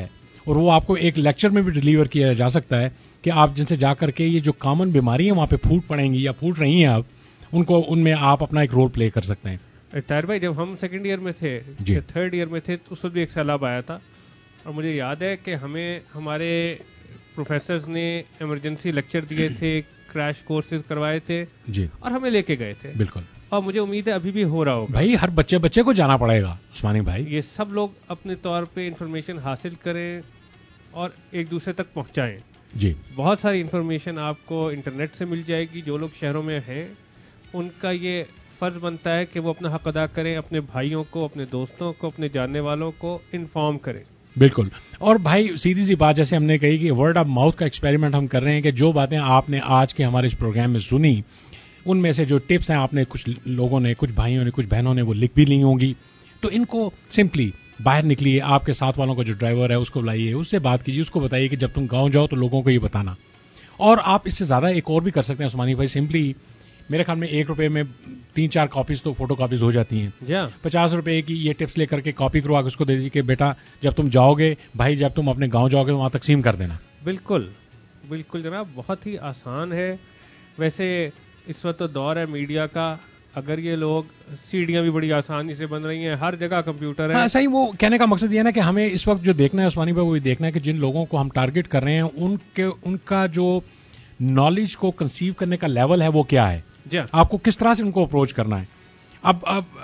اور وہ آپ کو ایک لیکچر میں بھی ڈلیور کیا جا سکتا ہے کہ آپ جن سے جا کر کے یہ جو کامن بیماریاں وہاں پہ پھوٹ پڑیں گی یا پھوٹ رہی ہیں آپ ان میں آپ اپنا ایک رول پلے کر سکتے ہیں. طاہر بھائی جب ہم سیکنڈ ایئر میں تھے یا تھرڈ ایئر میں تھے تو اس وقت بھی ایک سیلاب آیا تھا اور مجھے یاد ہے کہ ہمیں ہمارے پروفیسرز نے ایمرجنسی لیکچر دیے تھے, کریش کورسز کروائے تھے جی, اور ہمیں لے کے گئے تھے. بالکل. اور مجھے امید ہے ابھی بھی ہو رہا ہوگا. بھائی ہر بچے کو جانا پڑے گا عثمانی بھائی. یہ سب لوگ اپنے طور پہ انفارمیشن حاصل کریں اور ایک دوسرے تک پہنچائیں. جی, بہت ساری انفارمیشن آپ کو انٹرنیٹ سے مل جائے گی. جو لوگ شہروں میں ہیں ان کا یہ فرض بنتا ہے کہ وہ اپنا حق ادا کریں, اپنے بھائیوں کو, اپنے دوستوں کو, اپنے جاننے والوں کو انفارم کریں. بالکل. اور بھائی سیدھی سی بات جیسے ہم نے کہی کہ ورڈ آف ماؤتھ کا ایکسپیریمنٹ ہم کر رہے ہیں کہ جو باتیں آپ نے آج کے ہمارے اس پروگرام میں سنی ان میں سے جو ٹپس ہیں آپ نے کچھ لوگوں نے, کچھ بھائیوں نے, کچھ بہنوں نے وہ لکھ بھی لی ہوں گی, تو ان کو سمپلی باہر نکلیے, آپ کے ساتھ والوں کا جو ڈرائیور ہے اس کو بلائیے, اس سے بات کیجیے, اس کو بتائیے کہ جب تم گاؤں جاؤ تو لوگوں کو یہ بتانا. اور آپ اس سے زیادہ ایک اور بھی کر سکتے ہیں عثمانی بھائی. سمپلی میرے خیال میں 1 روپے میں 3-4 کاپیز تو فوٹو کاپیز ہو جاتی ہیں. 50 روپے کی یہ ٹپس لے کر کے کاپی کروا کے اس کو دے دیجیے کہ بیٹا جب تم جاؤ گے بھائی, جب تم اپنے گاؤں جاؤ گے وہاں تقسیم کر دینا. بالکل بالکل جناب, بہت ہی آسان ہے. ویسے اس وقت تو دور ہے میڈیا کا, اگر یہ لوگ سیڑھیاں بھی بڑی آسانی سے بن رہی ہیں, ہر جگہ کمپیوٹر ہے. ہاں صحیح. وہ کہنے کا مقصد یہ ہے نا کہ ہمیں اس وقت جو دیکھنا ہے عثمانی بھائی, وہ دیکھنا ہے کہ جن لوگوں کو ہم ٹارگٹ کر رہے ہیں ان کا جو نالج کو کنسیو کرنے کا لیول ہے وہ کیا ہے, آپ کو کس طرح سے ان کو اپروچ کرنا ہے. اب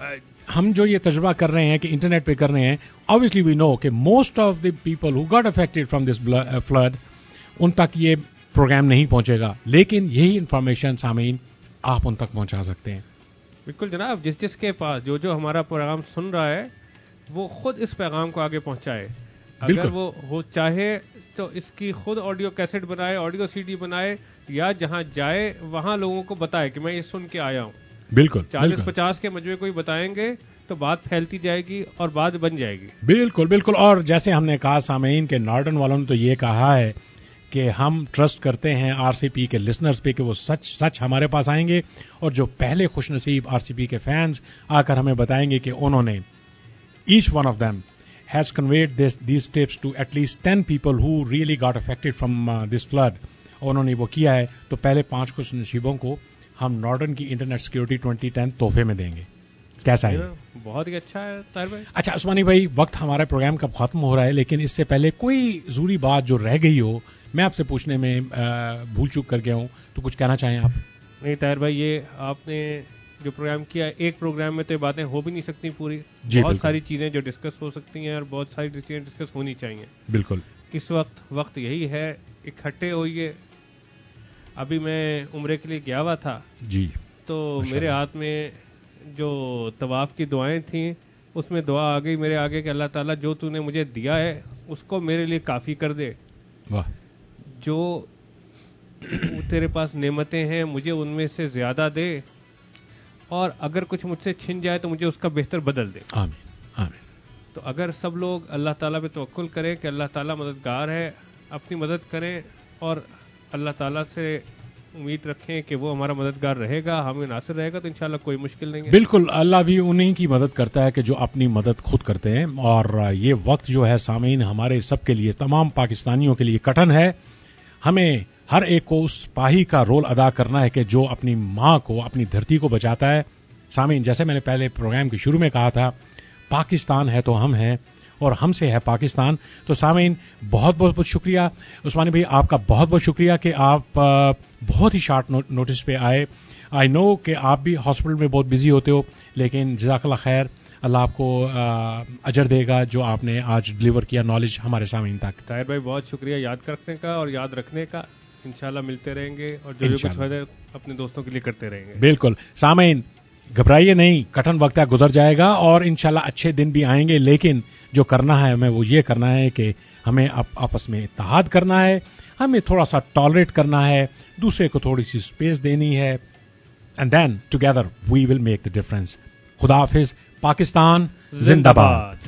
ہم جو یہ تجربہ کر رہے ہیں کہ انٹرنیٹ پہ کر رہے ہیں, obviously we know کہ most of the people who got affected from this flood ان تک یہ پروگرام نہیں پہنچے گا, لیکن یہی انفارمیشن سامعین آپ ان تک پہنچا سکتے ہیں. بالکل جناب, جس کے پاس جو ہمارا پروگرام سن رہا ہے وہ خود اس پیغام کو آگے پہنچائے. اگر وہ چاہے تو اس کی خود آڈیو کیسٹ بنائے, آڈیو سی ڈی بنائے, یا جہاں جائے وہاں لوگوں کو بتائے کہ میں یہ سن کے آیا ہوں. بالکل. 40-50 کے مجموعے کو بتائیں گے تو بات پھیلتی جائے گی اور بات بن جائے گی. بالکل بالکل. اور جیسے ہم نے کہا سامعین کے نارڈن والوں نے تو یہ کہا ہے کہ ہم ٹرسٹ کرتے ہیں آر سی پی کے لسنرز پہ کہ وہ سچ ہمارے پاس آئیں گے, اور جو پہلے خوش نصیب آر سی پی کے فینز آ کر ہمیں بتائیں گے کہ انہوں نے each one of them has conveyed these tips to at least 10 people who really got affected from this flood. انہوں نے وہ کیا ہے تو پہلے 5 خوش نصیبوں کو ہم نارڈن کی انٹرنیٹ سیکیورٹی 2010 تحفے میں دیں گے. کیسا ہے؟ بہت ہی اچھا ہے طاہر بھائی. اچھا عثمانی بھائی, وقت ہمارے پروگرام کا ختم ہو رہا ہے, لیکن اس سے پہلے کوئی ضروری بات جو رہ گئی ہو میں آپ سے پوچھنے میں بھول چوک کر گیا ہوں, تو کچھ کہنا چاہیں آپ؟ نہیں طاہر بھائی, یہ آپ نے جو پروگرام کیا, ایک پروگرام میں تو یہ باتیں ہو بھی نہیں سکتی پوری. بہت ساری چیزیں جو ڈسکس ہو سکتی ہیں اور بہت ساری چیزیں ڈسکس ہونی چاہیے. بالکل. اس وقت یہی ہے, اکٹھے ہوئیے. ابھی میں عمرے کے لیے گیا ہوا تھا جی, تو میرے ہاتھ میں جو طواف کی دعائیں تھیں اس میں دعا آ گئی میرے آگے کہ اللہ تعالیٰ جو تو نے مجھے دیا ہے اس کو میرے لیے کافی کر دے. واہ. جو تیرے پاس نعمتیں ہیں مجھے ان میں سے زیادہ دے, اور اگر کچھ مجھ سے چھن جائے تو مجھے اس کا بہتر بدل دے. آمین آمین. تو اگر سب لوگ اللہ تعالیٰ پہ توکل کریں کہ اللہ تعالیٰ مددگار ہے, اپنی مدد کریں اور اللہ تعالیٰ سے امید رکھیں کہ وہ ہمارا مددگار رہے گا, ہمیں ناصر رہے گا, تو انشاءاللہ کوئی مشکل نہیں ہے. بالکل. اللہ بھی انہیں کی مدد کرتا ہے کہ جو اپنی مدد خود کرتے ہیں. اور یہ وقت جو ہے سامعین ہمارے سب کے لیے, تمام پاکستانیوں کے لیے کٹھن ہے. ہمیں ہر ایک کو اس سپاہی کا رول ادا کرنا ہے کہ جو اپنی ماں کو, اپنی دھرتی کو بچاتا ہے. سامعین جیسے میں نے پہلے پروگرام کے شروع میں کہا تھا, پاکستان ہے تو ہم ہیں اور ہم سے ہے پاکستان. تو سامعین بہت بہت بہت شکریہ. عثمانی بھائی آپ کا بہت بہت شکریہ کہ آپ بہت ہی شارٹ نوٹس پہ آئے. آئی نو کہ آپ بھی ہاسپٹل میں بہت بزی ہوتے ہو, لیکن جزاک اللہ خیر, اللہ آپ کو اجر دے گا جو آپ نے آج ڈلیور کیا نالج ہمارے سامعین تک. طاہر بھائی بہت شکریہ یاد کرنے کا اور یاد رکھنے کا. انشاءاللہ ملتے رہیں گے اور جو بھی کچھ ہو جائے اپنے دوستوں کے لیے کرتے رہیں گے. بالکل. سامعین گھبرائیے نہیں, کٹھن وقت ہے, گزر جائے گا اور انشاءاللہ اچھے دن بھی آئیں گے, لیکن جو کرنا ہے ہمیں وہ یہ کرنا ہے کہ ہمیں آپس میں اتحاد کرنا ہے, ہمیں تھوڑا سا ٹالریٹ کرنا ہے, دوسرے کو تھوڑی سی اسپیس دینی ہے, and then together we will make the difference. خدا حافظ. پاکستان زندہ باد.